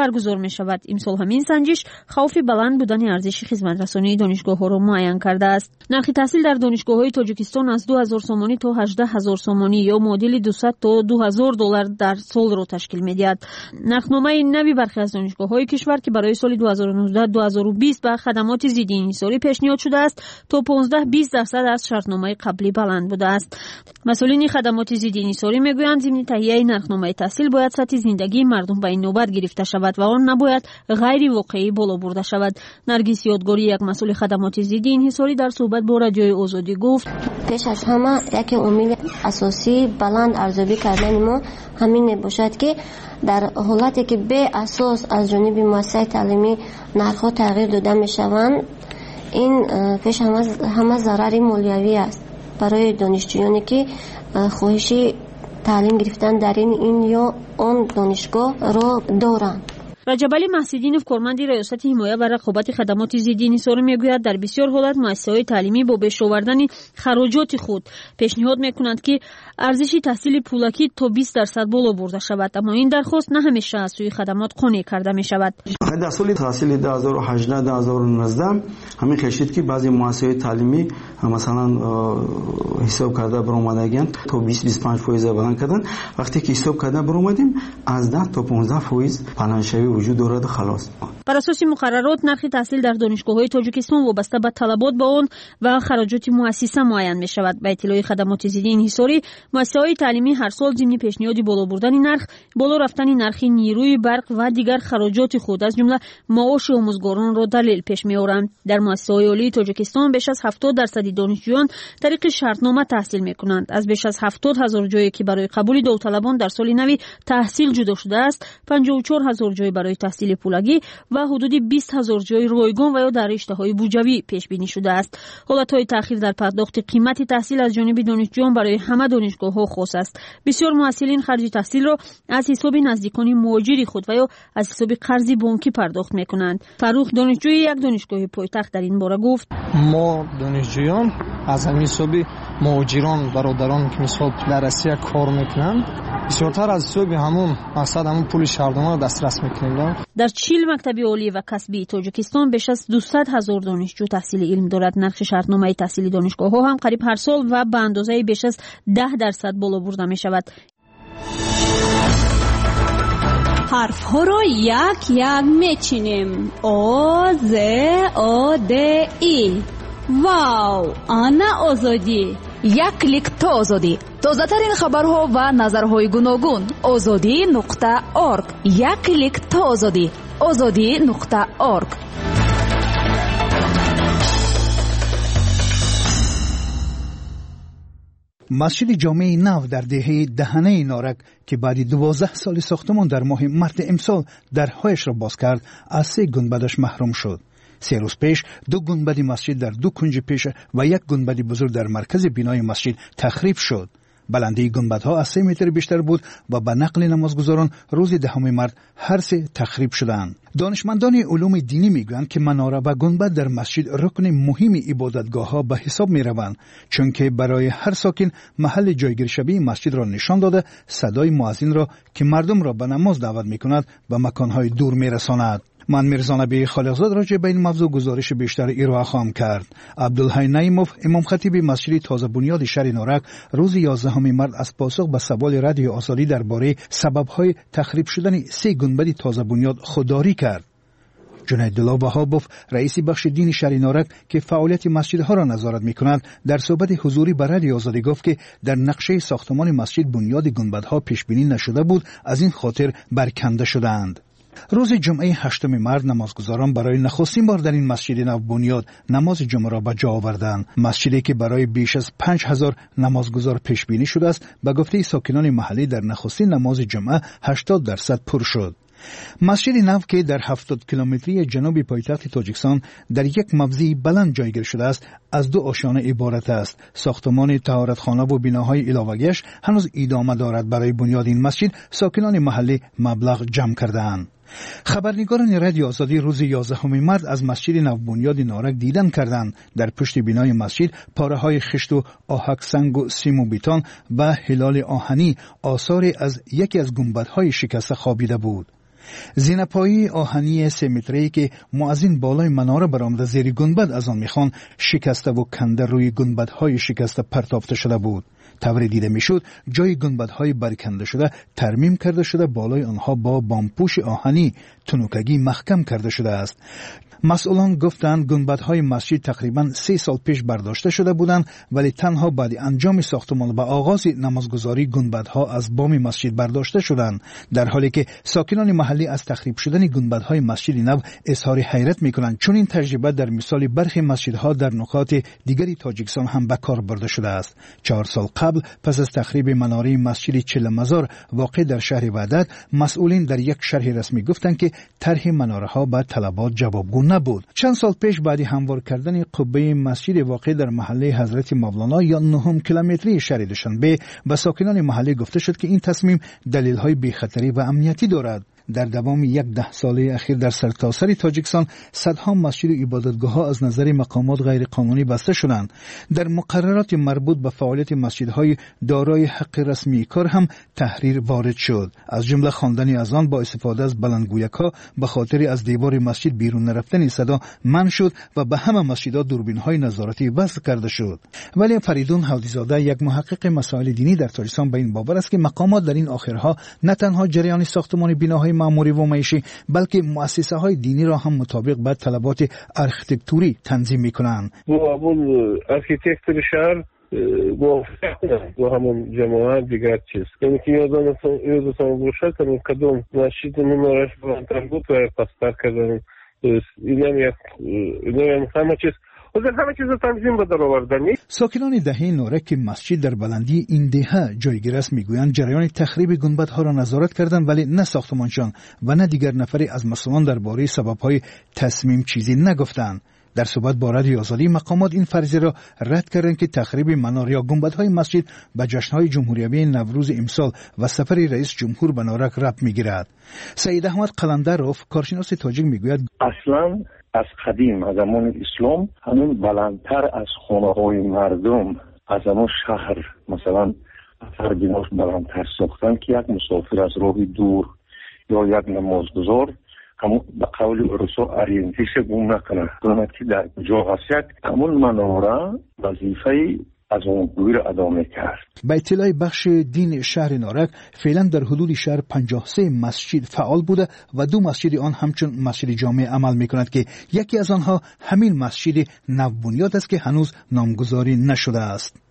می شود. امسال همین سنجش خوف بلند بودن ارزش خدمترسانی دانشگاه‌ها را معین کرده است. نرخ تحصیل در دانشگاه‌های تاجیکستان از 2000 سومانی تا 18000 سومانی یا معادل 200 تا 2000 دلار در سال را تشکیل می‌دهد. نرخنامه نوی برخی از دانشگاه‌های کشور که برای سال 2019-2020 به خدمات ضد انحصاری پیشنهاد شده است تا 15-20% از شرطنامه قبلی بلند بوده است. مسئولین خدمات ضد انحصاری میگویند ضمن تهیه نرخنامه تحصیل باید سطح زندگی مردم به این نوبت گرفته شود و آن نباید غیر واقعی بالا برده شود. نرگس یادگاری یک مسئول خدمات ضد انحصاری در صحبت با رادیوی آزادی گفت: پیش از همه یک امید اساسی بلند ارزیابی کردن ما همین میباشد که در حالتی که به اساس از جانب مؤسسه تعلیمی نرخ‌ها تغییر داده میشوند، این پیش همه ضرر مالیوی است برای دانشجویانی که خواهشی تعلیم گرفتن در این یا آن دانشگاه را دارند. رجب علی محسودینوف کارمند ریاست حمایت و رقابت خدمات ضد انحصاری میگوید در بسیار حالت مؤسسه‌های تعلیمی با بیش آوردن خراجات خود پیشنهاد میکنند که ارزش تحصیل پولکی تا 20% بالا برده شود، اما این درخواست نه همیشه از سوی خدمات قانع کرده می شود. در سال تحصیل 2018-2019 همین کشید که بعضی مؤسسه‌های تعلیمی مثلا حساب کرده برآمدگان تا 20-25% بلند کردن. وقتی که حساب کرده برآمدیم از 10 تا 15% پلنشوی وجود دارد. خلاص بر اساس مقررات نرخ تحصیل در دانشگاه‌های تاجیکستان وابسته به طلبات به آن و خراجات مؤسسه معین می شود. به اطلاع خدمات ضد انحصاری، مؤسسه‌های تعلیمی هر سال ضمن پیشنهاد بالا بردن نرخ، بالا رفتن نرخ نیروی برق و دیگر خراجات خود از جمله معاش آموزگاران را دلیل پیش می‌آورند. در مؤسسه‌های عالی تاجیکستان بیش از 70% دانشجویان طریق شرطنامه تحصیل می‌کنند. از بیش از 70000 جایی که برای قبول داوطلبان در سال نوی تحصیل جدا شده است، 54000 جای برای تحصیل پولگی و حدود 20000 جای رایگان و یا در رشته‌های بودجوی پیش بینی شده است. حالت‌های تأخیر در پرداخت قیمت تحصیل از جانب دانشجویان برای همه دانشگاه‌ها خاص است. بسیار محصلین خرج تحصیل را از حساب نزدیکان مهاجر خود و یا از حساب قرض بانکی پرداخت می‌کنند. فروخ دانشجوی یک دانشگاه پایتخت در این باره گفت: ما دانشجویان از همین حساب مهاجران برادران که مثلا در روسیه کار میکنند بسیارتر از حساب همون مقصد همون پول شهرداری را دسترس میکنیم. در 40 مکتب عالی و کسبی تاجیکستان بیش از 200,000 دانشجو تحصیل علم دارد. نرخ شرطنامه تحصیلی دانشگاه‌ها هم قریب هر سال و به اندازه بیش از 10% بالا برده می شود. حرف‌ها را یک یک میچینیم. آ ز آ د ای. واو، آنا آزادی. یک کلیک تا آزادی. تازه ترین خبرها و نظرهای گوناگون. azadi.org. یک کلیک تا آزادی. azadi.org. مسجد جامع نو در دهه دهنه نارک که بعد 12 سال ساختمان در ماه مارس امسال درهایش را باز کرد، از 3 گنبدش محروم شد. 3 روز پیش 2 گنبد مسجد در 2 کنج پیش و 1 گنبد بزرگ در مرکز بنای مسجد تخریب شد. بلندی گنبدها از 3 متر بیشتر بود و به نقل نمازگزاران روز 10 مارس هر 3 تخریب شدند. دانشمندان علوم دینی میگویند که مناره و گنبد در مسجد رکن مهم عبادتگاه‌ها به حساب می‌روند، چون که برای هر ساکن محل جایگیر شبیه مسجد را نشان داده صدای مؤذن را که مردم را به نماز دعوت می‌کند به مکان‌های دور می‌رساند. من میرزا نبی خالقزاد راجع به این موضوع گزارش بیشتر ارائه خواهم کرد. عبدالحی نعیموف امام خطیب مسجد تازه بنیاد شهر نارک روز 11 مارس از پاسخ به سوال رادیو آزادی درباره سبب‌های تخریب شدن 3 گنبد تازه بنیاد خودداری کرد. جنیدالله وهابوف رئیس بخش دین شهر نارک که فعالیت مسجدها را نظارت می‌کند در صحبت حضوری به رادیو آزادی گفت که در نقشه ساختمان مسجد بنیاد گنبدها پیش بینی نشده بود، از این خاطر برکنده شدند. روز جمعه 8 مارس نمازگزاران برای نخستین بار در این مسجد نو بنیاد نماز جمعه را به جا آوردند. مسجدی که برای بیش از 5000 نمازگزار پیش بینی شده است، به گفته ساکنان محلی در نخستین نماز جمعه 80% پر شد. مسجد نو که در 70 کیلومتری جنوبی پایتخت تاجیکستان در یک موضع بلند جایگیر شده است، از 2 آشیانه عبارت است. ساختمان طهارتخانه و بناهای علاوه‌اش هنوز ادامه دارد. برای بنیاد این مسجد ساکنان محلی مبلغ جمع کردند. خبرنگاران رادیو آزادی روز 11 مارس از مسجد نو بنیاد نارک دیدن کردند. در پشت بنای مسجد پاره‌های خشت و آهک سنگ و سیم و بیتان و هلال آهنی آثاری از یکی از گنبدهای شکسته خوابیده بود. زینه‌پایی آهنی 3 متری که مؤذن بالای مناره برآمده زیر گنبد از آن میخوان شکسته و کنده روی گنبدهای شکسته پرتافته شده بود. طوری دیده میشد جای گنبدهای برکنده شده ترمیم کرده شده، بالای آنها با بامپوش آهنی تنوکگی محکم کرده شده است. مسئولان گفتند گنبدهای مسجد تقریباً 3 سال پیش برداشته شده بودند، ولی تنها بعد انجام ساختمان و آغاز نمازگزاری گنبدها از بام مسجد برداشته شدند، در حالی که ساکنان محلی از تخریب شدن گنبدهای مسجد نو اظهار حیرت میکنند، چون این تجربه در مثال برخی مسجدها در نقاط دیگری تاجیکستان هم به کار برده شده است. 4 سال قبل پس از تخریب مناره مسجد چله مزار واقع در شهر وحدت، مسئولین در یک شرح رسمی گفتند که طرح مناره ها به طلبات جوابگو نبود. چند سال پیش بعد هموار کردن قبه مسجد واقع در محله حضرت مولانا یا 9 کیلومتری شهر دوشنبه، به ساکنان محله گفته شد که این تصمیم دلیل‌های بی‌خطری و امنیتی دارد. در دوام 10 ساله اخیر در سرتاسر تاجیکستان صدها مسجد و عبادتگاه‌ها از نظر مقامات غیر قانونی بسته شدند. در مقررات مربوط به فعالیت مسجدهای دارای حق رسمی کار هم تحریر وارد شد، از جمله خواندن اذان با استفاده از بلندگویک‌ها به خاطر از دیوار مسجد بیرون نرفتن صدا منع شد و به همه مسجدها دوربین‌های نظارتی وصل کرده شد. ولی فریدون حادی‌زاده، یک محقق مسائل دینی در تاجیکستان، به این باور است که مقامات در این آخرها نه تنها جریان ساختمان بناهای معماری و معیشی، بلکه مؤسسه های دینی را هم مطابق به طلبات ارکیتکتوری تنظیم میکنند. اول ارکیتکتور شهر با همون جماعت دیگر چیز یعنی که یادتان باشد که کدوم مسجد منارش بلندتر بود و پستر کردن، اینم همه چیز همه چیز تنظیم به در آوردن. ساکنان دهه نورک که مسجد در بلندی این دهه جایگیر است میگویند جریان تخریب گنبدها را نظارت کردند، ولی نه ساختمانشان و نه دیگر نفری از مسئولان درباره سبب‌های تصمیم چیزی نگفتند. در صحبت با رادیو آزادی، مقامات این فرضیه را رد کردند که تخریب منار یا گنبدهای مسجد به جشن‌های جمهوریابی نوروز امسال و سفر رئیس جمهور به نورک ربط می‌گیرد. سید احمد قلندروف، کارشناس تاجیک، میگوید اصلاً از قدیم از زمان اسلام همین بلندتر از خانه‌های مردم از همون شهر مثلا اثر بناش بلندتر ساختن که یک مسافر از راه دور یا یک نمازگزار همون به قول رسول اریانتیش گم نکنه، که در کجا هست همون مناره وظیفه از اون گویر ادا میکرد. به اطلاع بخش دین شهر نارک، فعلا در حدود شهر 53 مسجد فعال بوده و 2 مسجد آن همچون مسجد جامع عمل میکند که یکی از آنها همین مسجد نو بنیاد است که هنوز نامگذاری نشده است.